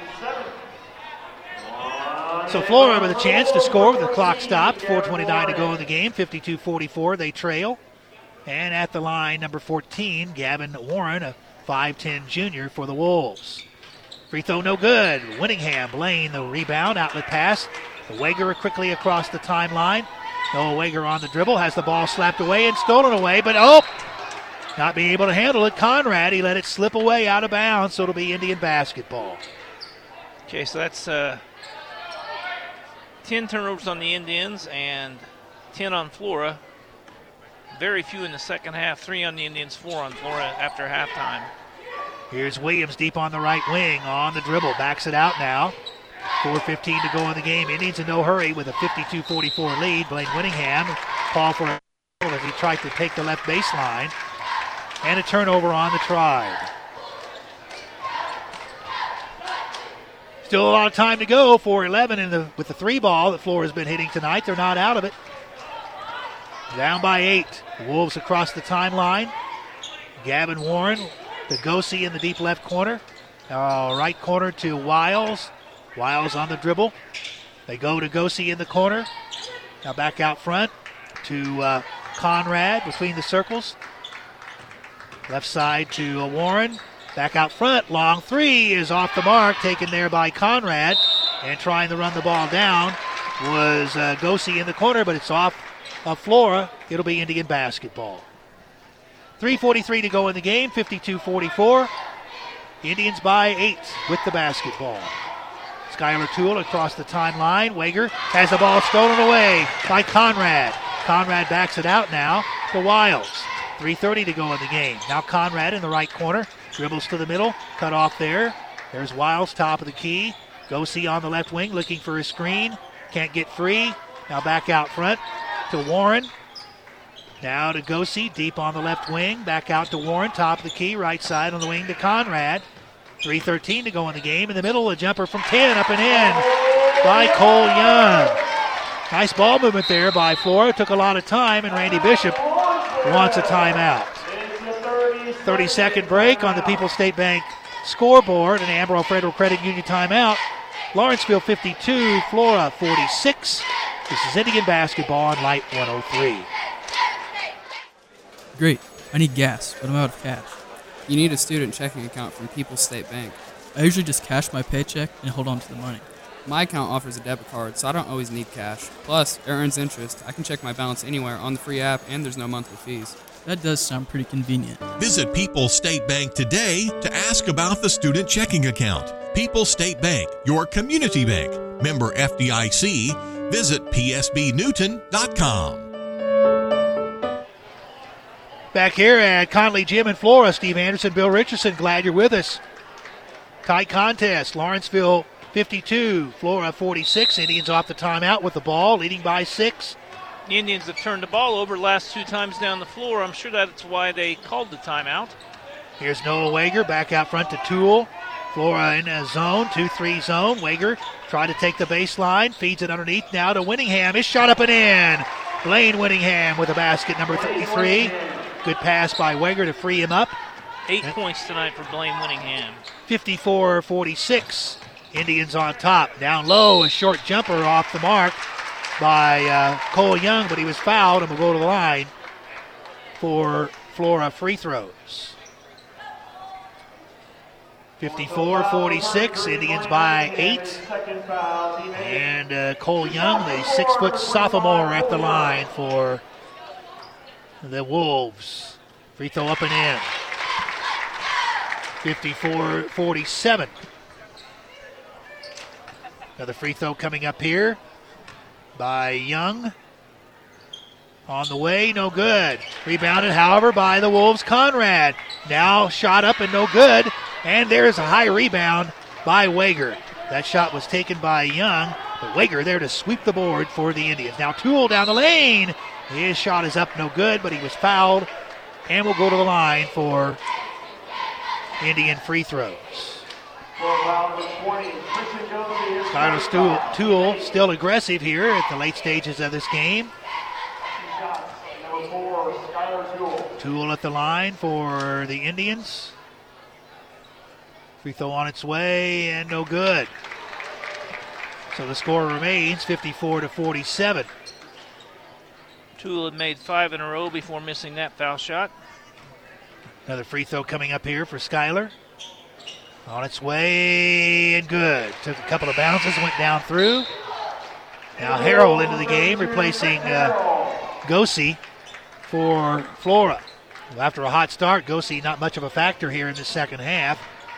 [SPEAKER 2] So Flora with a chance to score with the clock stopped. 4:29 to go in the game. 52-44, they trail. And at the line, number 14, Gavin Warren, a 5'10 junior for the Wolves. Free throw no good. Winningham, Blaine, the rebound, outlet pass. The Wager quickly across the timeline. Noah Wager on the dribble, has the ball slapped away and stolen away, but not being able to handle it. Conrad, he let it slip away out of bounds, so it'll be Indian basketball.
[SPEAKER 3] Okay, so that's 10 turnovers on the Indians and 10 on Flora. Very few in the second half. 3 on the Indians, 4 on Flora after halftime.
[SPEAKER 2] Here's Williams deep on the right wing on the dribble. Backs it out now. 4:15 to go in the game. Indians in no hurry with a 52-44 lead. Blaine Winningham call for a as he tried to take the left baseline. And a turnover on the Tribe. Still a lot of time to go. 4:11 with the 3 ball that Flora's been hitting tonight. They're not out of it. Down by 8. The Wolves across the timeline. Gavin Warren to Gosey in the deep left corner. Right corner to Wiles. Wiles on the dribble. They go to Gosey in the corner. Now back out front to Conrad between the circles. Left side to Warren. Back out front. Long 3 is off the mark. Taken there by Conrad. And trying to run the ball down was Gosey in the corner, but it's off of Flora. It'll be Indian basketball. 3:43 to go in the game. 52-44. Indians by 8 with the basketball. Skylar Toole across the timeline. Wager has the ball stolen away by Conrad. Conrad backs it out now to Wiles. 3:30 to go in the game. Now Conrad in the right corner. Dribbles to the middle. Cut off there. There's Wiles, top of the key. Gosey on the left wing looking for his screen. Can't get free. Now back out front to Warren. Now to Gosey, deep on the left wing. Back out to Warren, top of the key. Right side on the wing to Conrad. 3:13 to go in the game. In the middle, a jumper from 10, up and in by Cole Young. Nice ball movement there by Flora. Took a lot of time, and Randy Bishop wants a timeout. 30-second break on the People's State Bank scoreboard. An Ambro Federal Credit Union timeout. Lawrenceville 52, Flora 46. This is Indian basketball on Light 103.
[SPEAKER 5] Great. I need gas, but I'm out of cash.
[SPEAKER 6] You need a student checking account from People's State Bank.
[SPEAKER 5] I usually just cash my paycheck and hold on to the money.
[SPEAKER 6] My account offers a debit card, so I don't always need cash. Plus, it earns interest. I can check my balance anywhere on the free app, and there's no monthly fees.
[SPEAKER 5] That does sound pretty convenient.
[SPEAKER 7] Visit People's State Bank today to ask about the student checking account. People's State Bank, your community bank. Member FDIC. Visit psbnewton.com.
[SPEAKER 2] Back here at Conley Gym in Flora, Steve Anderson, Bill Richardson, glad you're with us. Tight contest, Lawrenceville 52, Flora 46. Indians off the timeout with the ball, leading by 6.
[SPEAKER 3] The Indians have turned the ball over the last 2 times down the floor. I'm sure that's why they called the timeout.
[SPEAKER 2] Here's Noah Wager back out front to Toole. Flora in a zone, 2-3 zone. Wager tried to take the baseline, feeds it underneath now to Winningham. His shot up and in. Blaine Winningham with a basket, number 33. Good pass by Wager to free him up.
[SPEAKER 3] 8 points tonight for Blaine Winningham.
[SPEAKER 2] 54-46. Indians on top. Down low, a short jumper off the mark by Cole Young, but he was fouled and will go to the line for Flora free throws. 54-46, Indians by 8. And Cole Young, the 6-foot sophomore, at the line for the Wolves. Free throw up and in. 54-47. Another free throw coming up here by Young. On the way, no good. Rebounded, however, by the Wolves' Conrad. Now shot up and no good. And there's a high rebound by Wager. That shot was taken by Young, but Wager there to sweep the board for the Indians. Now Toole down the lane. His shot is up, no good, but he was fouled and will go to the line for Indian free throws. Skylar Toole still aggressive here at the late stages of this game. Toole at the line for the Indians. Free throw on its way and no good. So the score remains 54-47.
[SPEAKER 3] Toole had made 5 in a row before missing that foul shot.
[SPEAKER 2] Another free throw coming up here for Skylar. On its way and good. Took a couple of bounces, went down through. Now Harrell into the game, replacing Gosey for Flora. Well, after a hot start, Gosey not much of a factor here in the second half.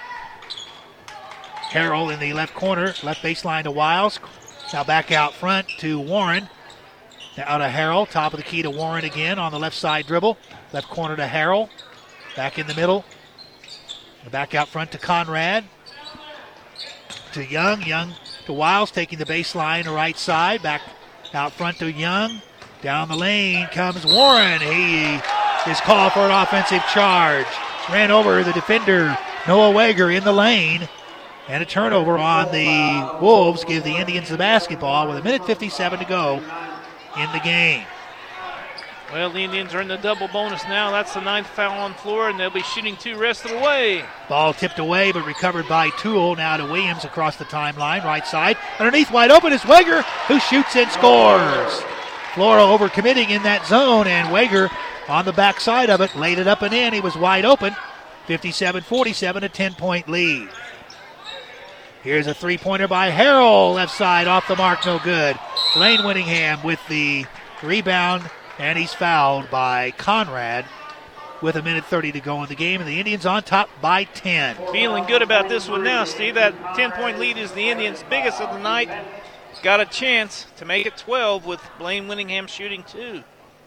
[SPEAKER 2] Harrell in the left corner, left baseline to Wiles. Now back out front to Warren. Now to Harrell, top of the key to Warren again on the left side dribble. Left corner to Harrell. Back in the middle. Back out front to Conrad. To Young. Young to Wiles, taking the baseline to right side. Back out front to Young. Down the lane comes Warren. He is called for an offensive charge. Ran over the defender, Noah Wager, in the lane. And a turnover on the Wolves. Give the Indians the basketball with 1:57 to go in the game.
[SPEAKER 3] Well, the Indians are in the double bonus now. That's the 9th foul on Flora, and they'll be shooting 2 rest of the way.
[SPEAKER 2] Ball tipped away, but recovered by Toole. Now to Williams across the timeline, right side. Underneath, wide open is Wager, who shoots and scores. Flora overcommitting in that zone, and Wager on the backside of it, laid it up and in. He was wide open. 57-47, a 10-point lead. Here's a three-pointer by Harrell, left side, off the mark, no good. Blaine Winningham with the rebound, and he's fouled by Conrad with 1:30 to go in the game, and the Indians on top by 10.
[SPEAKER 3] Feeling good about this one now, Steve. That 10-point lead is the Indians' biggest of the night. Got a chance to make it 12 with Blaine Winningham shooting 2.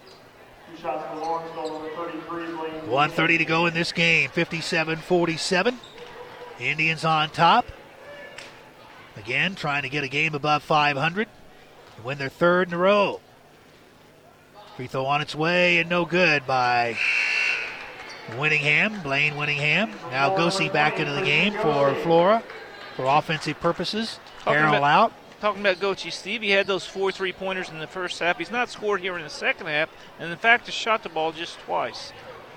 [SPEAKER 2] 1:30 to go in this game, 57-47. Indians on top. Again, trying to get a game above 500 and win their 3rd in a row. Free throw on its way and no good by Winningham, Blaine Winningham. Now Gosey back into the game for Flora for offensive purposes. Harrell out.
[SPEAKER 3] Talking about Gochi, Steve, he had those 4 3-pointers in the first half. He's not scored here in the second half, and in fact has shot the ball just twice.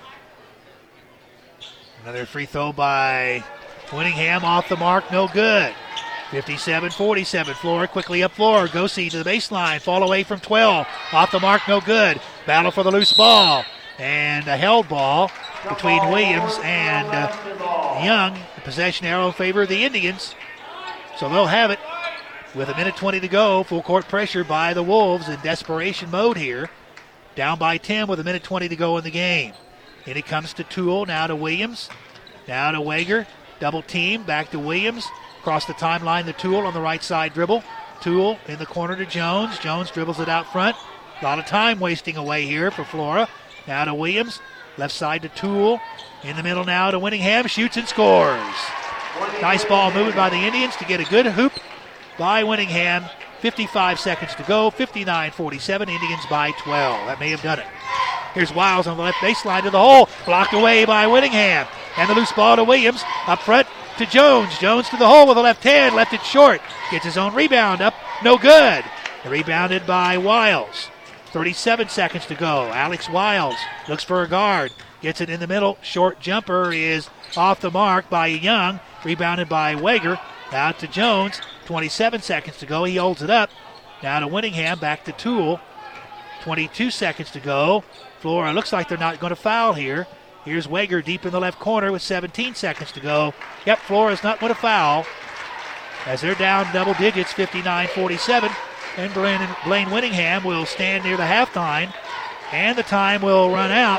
[SPEAKER 2] Another free throw by Winningham, off the mark, no good. 57-47, Flora quickly up floor. Gosey to the baseline, fall away from 12. Off the mark, no good. Battle for the loose ball. And a held ball between Williams and Young. The possession arrow in favor of the Indians. So they'll have it with 1:20 to go. Full court pressure by the Wolves in desperation mode here. Down by 10 with 1:20 to go in the game. And it comes to Toole, now to Williams. Now to Wager. Double team, back to Williams. Across the timeline, the Toole on the right side dribble. Toole in the corner to Jones. Jones dribbles it out front. A lot of time wasting away here for Flora. Now to Williams. Left side to Toole. In the middle now to Winningham. Shoots and scores. Nice ball movement by the Indians to get a good hoop by Winningham. 55 seconds to go. 59-47. Indians by 12. That may have done it. Here's Wiles on the left baseline to the hole. Blocked away by Winningham. And the loose ball to Williams. Up front to Jones. Jones to the hole with a left hand. Left it short. Gets his own rebound up. No good. Rebounded by Wiles. 37 seconds to go. Alex Wiles looks for a guard. Gets it in the middle. Short jumper is off the mark by Young. Rebounded by Wager. Out to Jones. 27 seconds to go. He holds it up. Now to Winningham. Back to Toole. 22 seconds to go. Flora looks like they're not going to foul here. Here's Wager deep in the left corner with 17 seconds to go. Yep, Flora's not going to foul as they're down double digits, 59-47. And Blaine Winningham will stand near the halftime, and the time will run out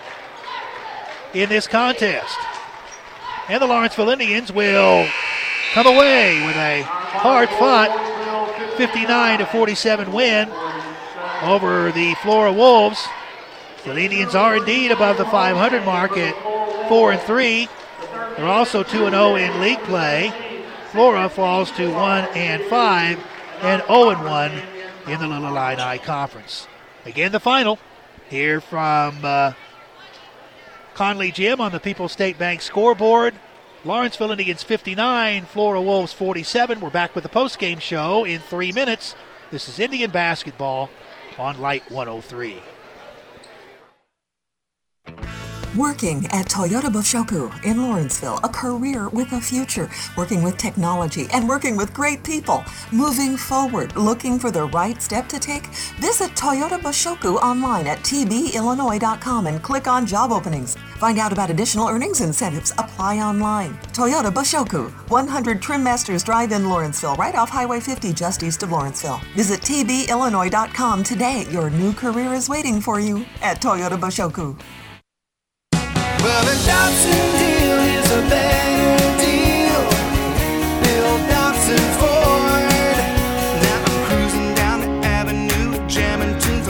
[SPEAKER 2] in this contest. And the Lawrenceville Indians will come away with a hard-fought 59-47 win over the Flora Wolves. The Indians are indeed above the 500 mark at 4-3. They're also 2-0 in league play. Flora falls to 1-5 and 0-1 in the Little Illini Conference. Again, the final here from Conley Gym on the People's State Bank scoreboard. Lawrenceville Indians 59, Flora Wolves 47. We're back with the postgame show in 3 minutes. This is Indian basketball on Light 103.
[SPEAKER 8] Working at Toyota Boshoku in Lawrenceville, a career with a future, working with technology and working with great people, moving forward, looking for the right step to take? Visit Toyota Boshoku online at tbillinois.com and click on job openings. Find out about additional earnings incentives. Apply online. Toyota Boshoku, 100 Trim Masters Drive in Lawrenceville, right off Highway 50 just east of Lawrenceville. Visit tbillinois.com today. Your new career is waiting for you at Toyota Boshoku.
[SPEAKER 9] Well, the Dobson deal is a better deal. Bill Dobson Ford. Now I'm cruising down the avenue, jamming tunes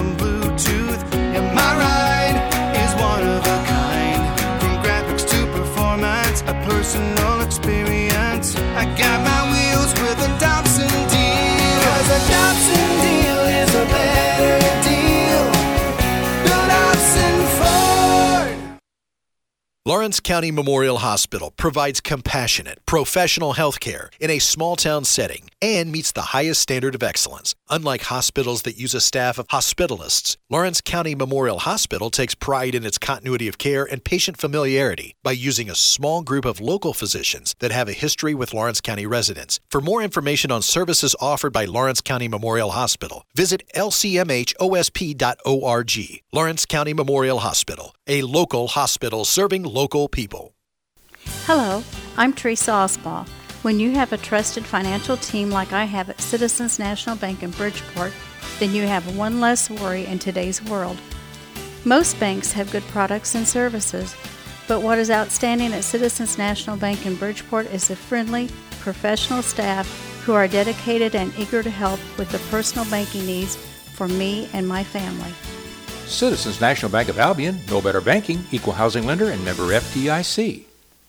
[SPEAKER 10] Lawrence County Memorial Hospital provides compassionate, professional health care in a small-town setting and meets the highest standard of excellence. Unlike hospitals that use a staff of hospitalists, Lawrence County Memorial Hospital takes pride in its continuity of care and patient familiarity by using a small group of local physicians that have a history with Lawrence County residents. For more information on services offered by Lawrence County Memorial Hospital, visit lcmhosp.org. Lawrence County Memorial Hospital, a local hospital serving local people.
[SPEAKER 12] Hello, I'm Teresa Osball. When you have a trusted financial team like I have at Citizens National Bank in Bridgeport, then you have one less worry in today's world. Most banks have good products and services, but what is outstanding at Citizens National Bank in Bridgeport is the friendly, professional staff who are dedicated and eager to help with the personal banking needs for me and my family.
[SPEAKER 13] Citizens National Bank of Albion, no better banking, equal housing lender, and member FDIC.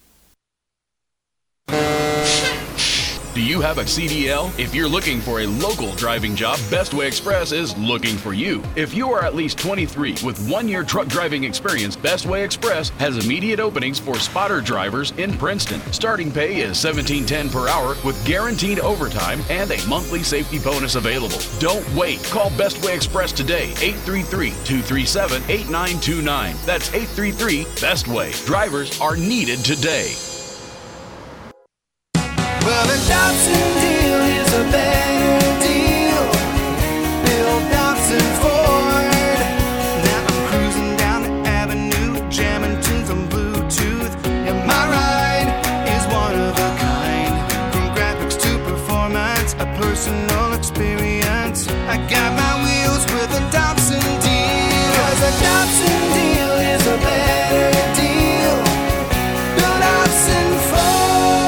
[SPEAKER 14] Do you have a CDL? If you're looking for a local driving job, Bestway Express is looking for you. If you are at least 23 with 1-year truck driving experience, Bestway Express has immediate openings for spotter drivers in Princeton. Starting pay is $17.10 per hour with guaranteed overtime and a monthly safety bonus available. Don't wait. Call Bestway Express today, 833-237-8929. That's 833-BESTWAY. Drivers are needed today.
[SPEAKER 9] Well, the Dobson deal is a better deal. Bill Dobson Ford. Now I'm cruising down the avenue, jamming tunes on Bluetooth. And my ride is one of a kind. From graphics to performance, a personal experience. I got my wheels with a Dobson deal. 'Cause a Dobson deal is a better deal. Bill Dobson Ford.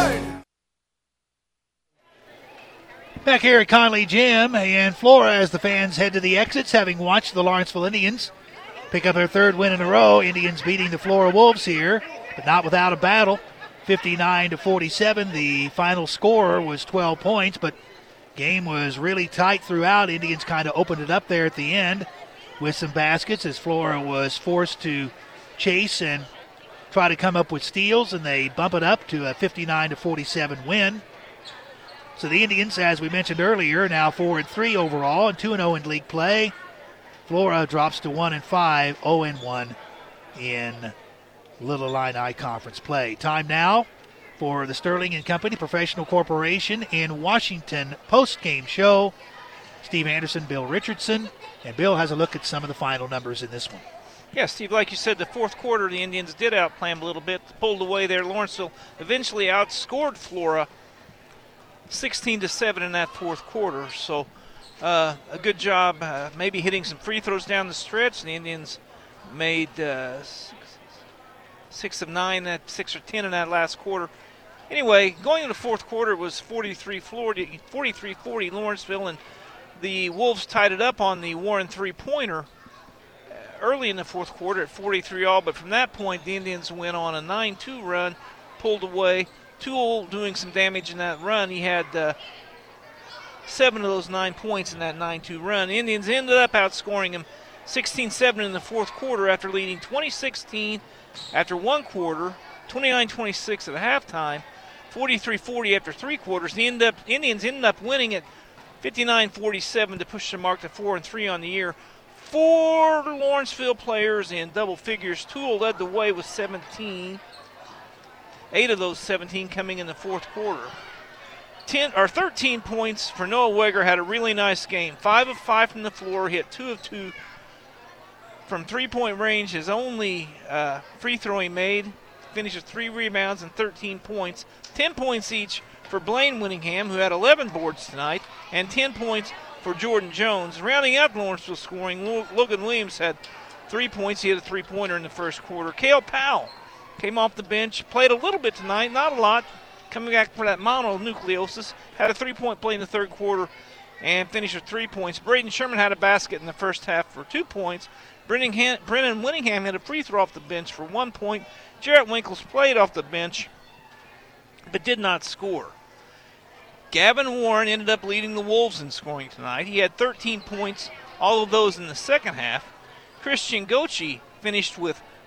[SPEAKER 2] Back here at Conley Gym in Flora as the fans head to the exits, having watched the Lawrenceville Indians pick up their third win in a row. Indians beating the Flora Wolves here, but not without a battle. 59-47. The final score was 12 points, but game was really tight throughout. Indians kind of opened it up there at the end with some baskets as Flora was forced to chase and try to come up with steals, and they bump it up to a 59-47 win. So the Indians, as we mentioned earlier, now 4-3 overall and 2-0 in league play. Flora drops to 1-5, 0-1 in Little Illini Conference play. Time now for the Sterling & Company Professional Corporation in Washington post-game show. Steve Anderson, Bill Richardson, and Bill has a look at some of the final numbers in this one.
[SPEAKER 3] Yeah, Steve, like you said, the fourth quarter, the Indians did outplay them a little bit, pulled away there. Lawrenceville eventually outscored Flora 16-7 in that fourth quarter. So a good job maybe hitting some free throws down the stretch. The Indians made 6 of 9, 6 or 10 in that last quarter. Anyway, going into the fourth quarter, it was 43-40 Lawrenceville, and the Wolves tied it up on the Warren three-pointer early in the fourth quarter at 43-all. But from that point, the Indians went on a 9-2 run, pulled away. Toole doing some damage in that run. He had 7 of those 9 points in that 9-2 run. The Indians ended up outscoring him 16-7 in the fourth quarter after leading 20-16 after one quarter, 29-26 at halftime, 43-40 after three quarters. The Indians ended up winning at 59-47 to push the mark to 4-3 on the year. 4 Lawrenceville players in double figures. Toole led the way with 17. 8 of those 17 coming in the fourth quarter. 13 points for Noah Weger. Had a really nice game. 5 of 5 from the floor. Hit 2 of 2 from three-point range. His only free throw he made. Finished with 3 rebounds and 13 points. 10 points each for Blaine Winningham, who had 11 boards tonight, and 10 points for Jordan Jones. Rounding out Lawrenceville scoring, Logan Williams had 3 points. He had a three-pointer in the first quarter. Cale Powell came off the bench, played a little bit tonight, not a lot, coming back for that mononucleosis. Had a 3-point play in the third quarter and finished with 3 points. Braden Sherman had a basket in the first half for 2 points. Brennan Winningham had a free throw off the bench for 1 point. Jarrett Winkles played off the bench but did not score. Gavin Warren ended up leading the Wolves in scoring tonight. He had 13 points, all of those in the second half. Christian Gochi finished with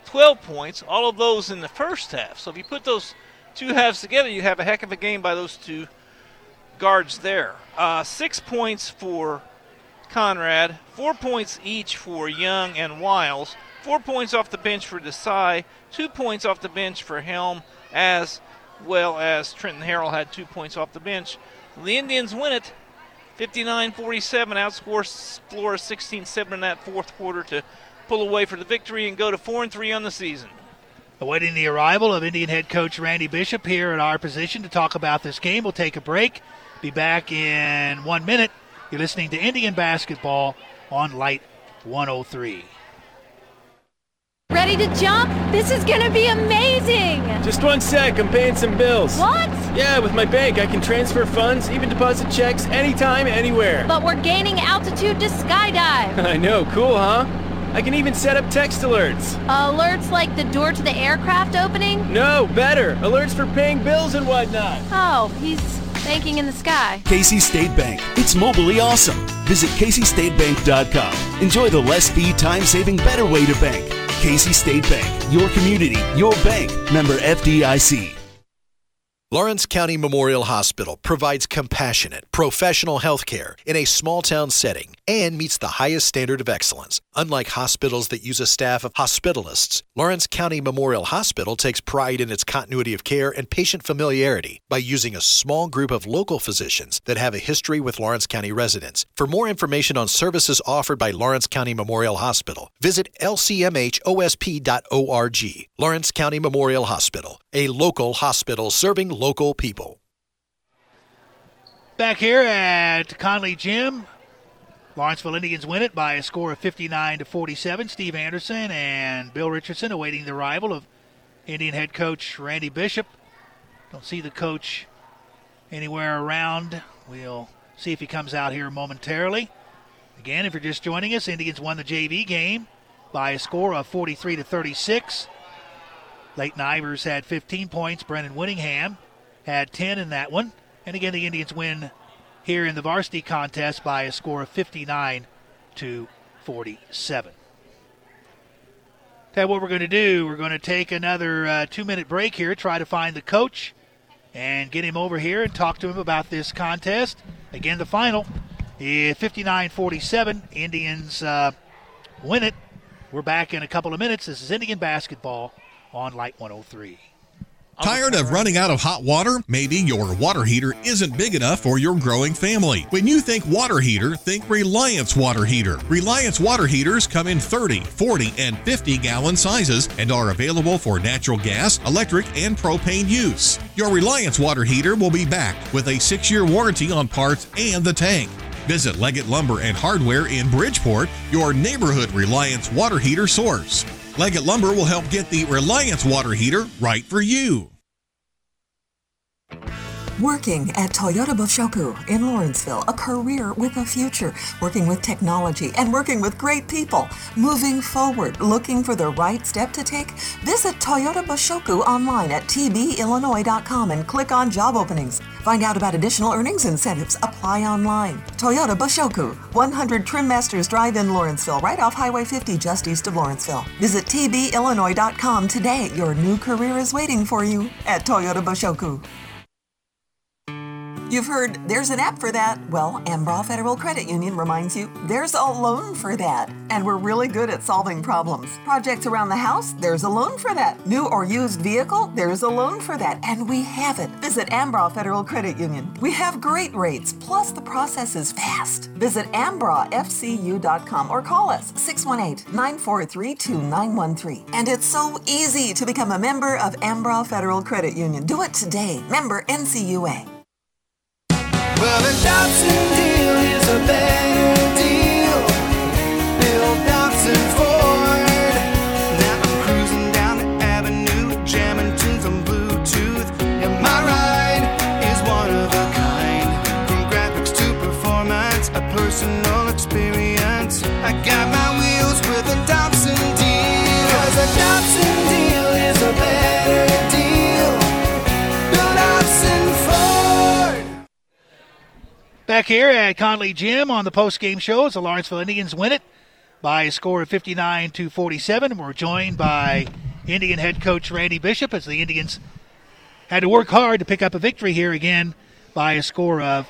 [SPEAKER 3] 12 points, all of those in the first half. So if you put those two halves together, you have a heck of a game by those two guards there. 6 points for Conrad, 4 points each for Young and Wiles, 4 points off the bench for Desai, 2 points off the bench for Helm, as well as Trenton Harrell had 2 points off the bench. The Indians win it 59-47, outscores Flora 16-7 in that fourth quarter to pull away for the victory and go to 4-3 on the season.
[SPEAKER 2] Awaiting the arrival of Indian head coach Randy Bishop here at our position to talk about this game. We'll take a break. Be back in 1 minute. You're listening to Indian basketball on Light 103.
[SPEAKER 19] Ready to jump? This is going to be amazing!
[SPEAKER 16] Just 1 sec, I'm paying some bills.
[SPEAKER 19] What?
[SPEAKER 16] Yeah, with my bank, I can transfer funds, even deposit checks, anytime, anywhere.
[SPEAKER 19] But we're gaining altitude to skydive.
[SPEAKER 16] I know, cool, huh? I can even set up text alerts.
[SPEAKER 19] Alerts like the door to the aircraft opening?
[SPEAKER 16] No, better. Alerts for paying bills and whatnot.
[SPEAKER 19] Oh, he's banking in the sky.
[SPEAKER 17] Casey State Bank. It's mobilely awesome. Visit CaseyStateBank.com. Enjoy the less fee, time-saving, better way to bank. Casey State Bank. Your community, your bank. Member FDIC.
[SPEAKER 10] Lawrence County Memorial Hospital provides compassionate, professional health care in a small-town setting and meets the highest standard of excellence. Unlike hospitals that use a staff of hospitalists, Lawrence County Memorial Hospital takes pride in its continuity of care and patient familiarity by using a small group of local physicians that have a history with Lawrence County residents. For more information on services offered by Lawrence County Memorial Hospital, visit lcmhosp.org. Lawrence County Memorial Hospital, a local hospital serving local people.
[SPEAKER 2] Back here at Conley Gym, Lawrenceville Indians win it by a score of 59-47. Steve Anderson and Bill Richardson awaiting the arrival of Indian head coach Randy Bishop. Don't see the coach anywhere around. We'll see if he comes out here momentarily. Again, if you're just joining us, Indians won the JV game by a score of 43-36. Leighton Ivers had 15 points. Brennan Whittingham had 10 in that one. And again, the Indians win here in the varsity contest by a score of 59-47. Tell you what we're going to do. We're going to take another 2-minute break here, try to find the coach and get him over here and talk to him about this contest. Again, the final is 59-47. Indians win it. We're back in a couple of minutes. This is Indian basketball on Light 103.
[SPEAKER 7] Tired of running out of hot water? Maybe your water heater isn't big enough for your growing family. When you think water heater, think Reliance Water Heater. Reliance Water Heaters come in 30, 40, and 50-gallon sizes and are available for natural gas, electric, and propane use. Your Reliance Water Heater will be backed with a 6-year warranty on parts and the tank. Visit Leggett Lumber and Hardware in Bridgeport, your neighborhood Reliance Water Heater source. Leggett Lumber will help get the Reliance Water Heater right for you.
[SPEAKER 8] Working at Toyota Boshoku in Lawrenceville, a career with a future, working with technology and working with great people, moving forward, looking for the right step to take? Visit Toyota Boshoku online at tbillinois.com and click on job openings. Find out about additional earnings incentives. Apply online. Toyota Boshoku, 100 Trim Masters Drive in Lawrenceville, right off Highway 50 just east of Lawrenceville. Visit tbillinois.com today. Your new career is waiting for you at Toyota Boshoku. You've heard there's an app for that. Well, Ambraw Federal Credit Union reminds you there's a loan for that. And we're really good at solving problems. Projects around the house, there's a loan for that. New or used vehicle, there's a loan for that. And we have it. Visit Ambraw Federal Credit Union. We have great rates, plus the process is fast. Visit ambrawfcu.com or call us 618-943-2913. And it's so easy to become a member of Ambraw Federal Credit Union. Do it today. Member NCUA.
[SPEAKER 9] Well, the Dobson deal is a better deal. Bill Dobson Ford. Now I'm cruising down the avenue, jamming tunes on Bluetooth. And my ride is one of a kind. From graphics to performance, a personal experience. I got my wheels with a Dobson deal. 'Cause a Dobson deal is a better deal. Bill Dobson Ford.
[SPEAKER 2] Back here at Conley Gym on the post-game show as the Lawrenceville Indians win it by a score of 59-47. We're joined by Indian head coach Randy Bishop as the Indians had to work hard to pick up a victory here again by a score of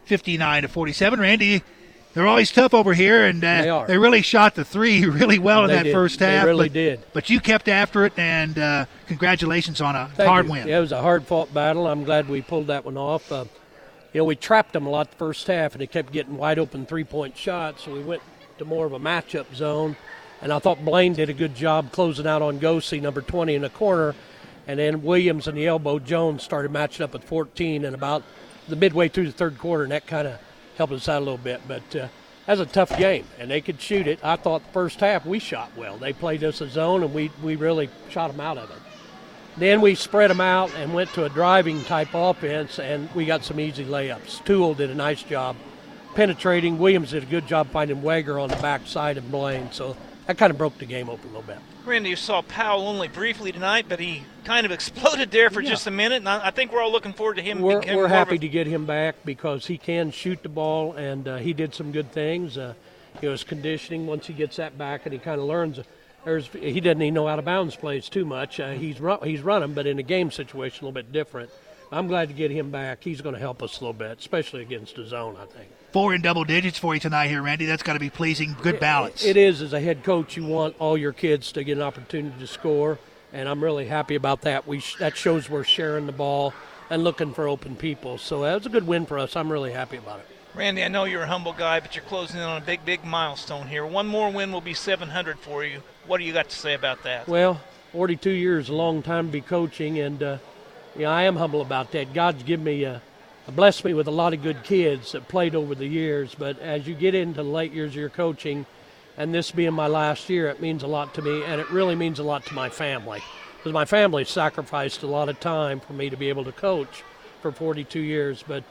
[SPEAKER 2] 59-47. Randy, they're always tough over here, and they really shot the three really well in that first half.
[SPEAKER 20] They really did.
[SPEAKER 2] But you kept after it, and congratulations on a hard win.
[SPEAKER 20] Yeah, it was a hard-fought battle. I'm glad we pulled that one off. We trapped them a lot the first half, and they kept getting wide-open three-point shots, so we went to more of a matchup zone. And I thought Blaine did a good job closing out on Gosi, number 20 in the corner. And then Williams in the elbow, Jones started matching up with 14 and about the midway through the third quarter, and that kind of helped us out a little bit. But that was a tough game, and they could shoot it. I thought the first half we shot well. They played us a zone, and we really shot them out of it. Then we spread them out and went to a driving-type offense, and we got some easy layups. Toole did a nice job penetrating. Williams did a good job finding Wager on the backside of Blaine, so that kind of broke the game open a little bit.
[SPEAKER 3] Randy, you saw Powell only briefly tonight, but he kind of exploded there for just a minute, and I think we're all looking forward to him.
[SPEAKER 20] We're happy to get him back because he can shoot the ball, and he did some good things. His conditioning, once he gets that back and he kind of learns, he doesn't even know out of bounds plays too much. He's run them, but in a game situation a little bit different. I'm glad to get him back. He's going to help us a little bit, especially against the zone, I think.
[SPEAKER 2] 4 in double digits for you tonight here, Randy. That's got to be pleasing. Good balance.
[SPEAKER 20] It is. As a head coach, you want all your kids to get an opportunity to score, and I'm really happy about that. That shows we're sharing the ball and looking for open people. So that was a good win for us. I'm really happy about it.
[SPEAKER 3] Randy, I know you're a humble guy, but you're closing in on a big, big milestone here. One more win will be 700 for you. What do you got to say about that?
[SPEAKER 20] Well, 42 years is a long time to be coaching, and I am humble about that. God's given me blessed me with a lot of good kids that played over the years, but as you get into the late years of your coaching, and this being my last year, it means a lot to me, and it really means a lot to my family, because my family sacrificed a lot of time for me to be able to coach for 42 years, but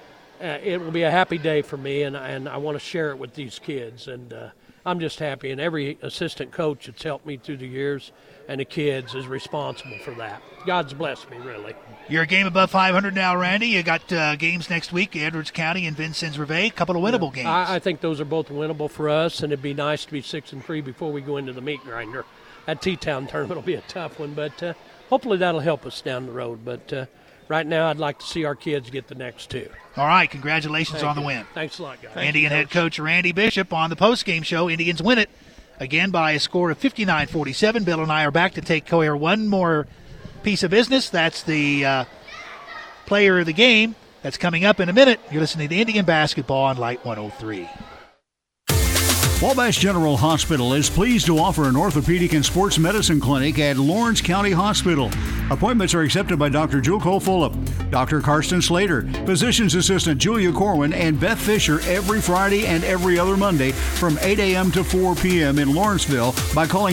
[SPEAKER 20] it will be a happy day for me, and I want to share it with these kids, and I'm just happy, and every assistant coach that's helped me through the years and the kids is responsible for that. God's blessed me, really.
[SPEAKER 2] You're a game above 500 now, Randy. You got games next week, Edwards County and Vincennes-Rivet, a couple of winnable games.
[SPEAKER 20] I think those are both winnable for us, and it'd be nice to be 6-3 before we go into the meat grinder. That T-Town tournament will be a tough one, but hopefully that'll help us down the road. But right now I'd like to see our kids get the next two.
[SPEAKER 2] All right, congratulations on the win.
[SPEAKER 20] Thanks a lot, guys.
[SPEAKER 2] Indian head coach Randy Bishop on the postgame show. Indians win it again by a score of 59-47. Bill and I are back to take care of one more piece of business. That's the player of the game. That's coming up in a minute. You're listening to Indian Basketball on Light 103.
[SPEAKER 18] Wabash General Hospital is pleased to offer an orthopedic and sports medicine clinic at Lawrence County Hospital. Appointments are accepted by Dr. Jewel Cole Fulop, Dr. Karsten Slater, Physician's Assistant Julia Corwin, and Beth Fisher every Friday and every other Monday from 8 a.m. to 4 p.m. in Lawrenceville by calling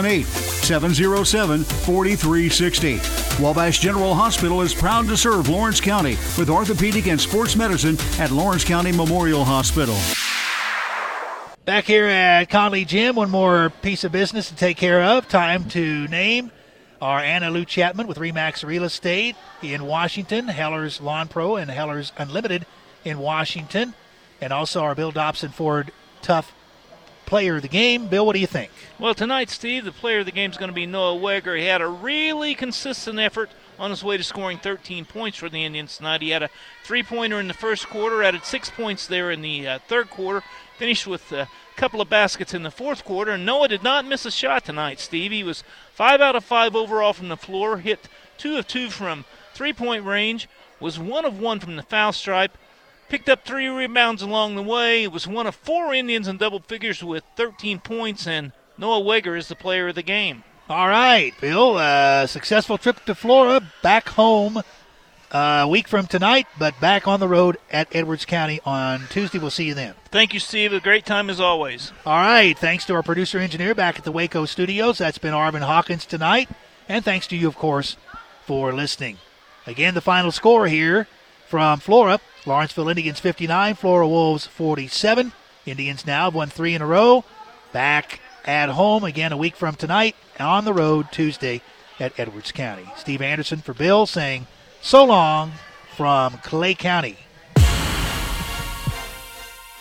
[SPEAKER 18] 618-707-4360. Wabash General Hospital is proud to serve Lawrence County with orthopedic and sports medicine at Lawrence County Memorial Hospital.
[SPEAKER 2] Back here at Conley Gym, one more piece of business to take care of. Time to name our Anna Lou Chapman with RE/MAX Real Estate in Washington, Heller's Lawn Pro and Heller's Unlimited in Washington, and also our Bill Dobson Ford Tough Player of the Game. Bill, what do you think?
[SPEAKER 3] Well, tonight, Steve, the player of the game is going to be Noah Weger. He had a really consistent effort on his way to scoring 13 points for the Indians tonight. He had a three-pointer in the first quarter, added 6 points there in the third quarter, finished with a couple of baskets in the fourth quarter, and Noah did not miss a shot tonight, Steve. He was 5 out of 5 overall from the floor, hit 2 of 2 from three-point range, was 1 of 1 from the foul stripe, picked up 3 rebounds along the way. It was one of 4 Indians in double figures with 13 points, and Noah Weger is the player of the game.
[SPEAKER 2] All right, Bill, successful trip to Florida, back home a week from tonight, but back on the road at Edwards County on Tuesday. We'll see you then.
[SPEAKER 3] Thank you, Steve. A great time as always.
[SPEAKER 2] All right, thanks to our producer-engineer back at the Waco studios. That's been Arvin Hawkins tonight, and thanks to you, of course, for listening. Again, the final score here from Flora, Lawrenceville Indians 59, Flora Wolves 47. Indians now have won 3 in a row. Back at home again a week from tonight, on the road Tuesday at Edwards County. Steve Anderson for Bill saying so long from Clay County.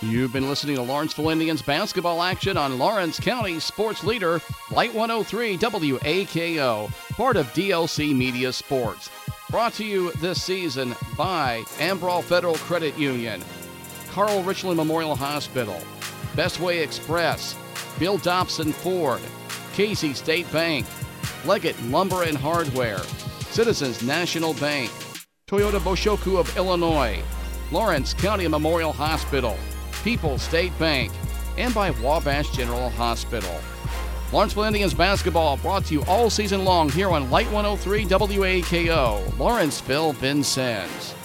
[SPEAKER 1] You've been listening to Lawrenceville Indians basketball action on Lawrence County Sports Leader, Light 103 WAKO, part of DLC Media Sports. Brought to you this season by Ambrol Federal Credit Union, Carl Richland Memorial Hospital, Bestway Express, Bill Dobson Ford, Casey State Bank, Leggett Lumber and Hardware, Citizens National Bank, Toyota Boshoku of Illinois, Lawrence County Memorial Hospital, People's State Bank, and by Wabash General Hospital. Lawrenceville Indians basketball brought to you all season long here on Light 103 WAKO, Lawrenceville, Vincennes.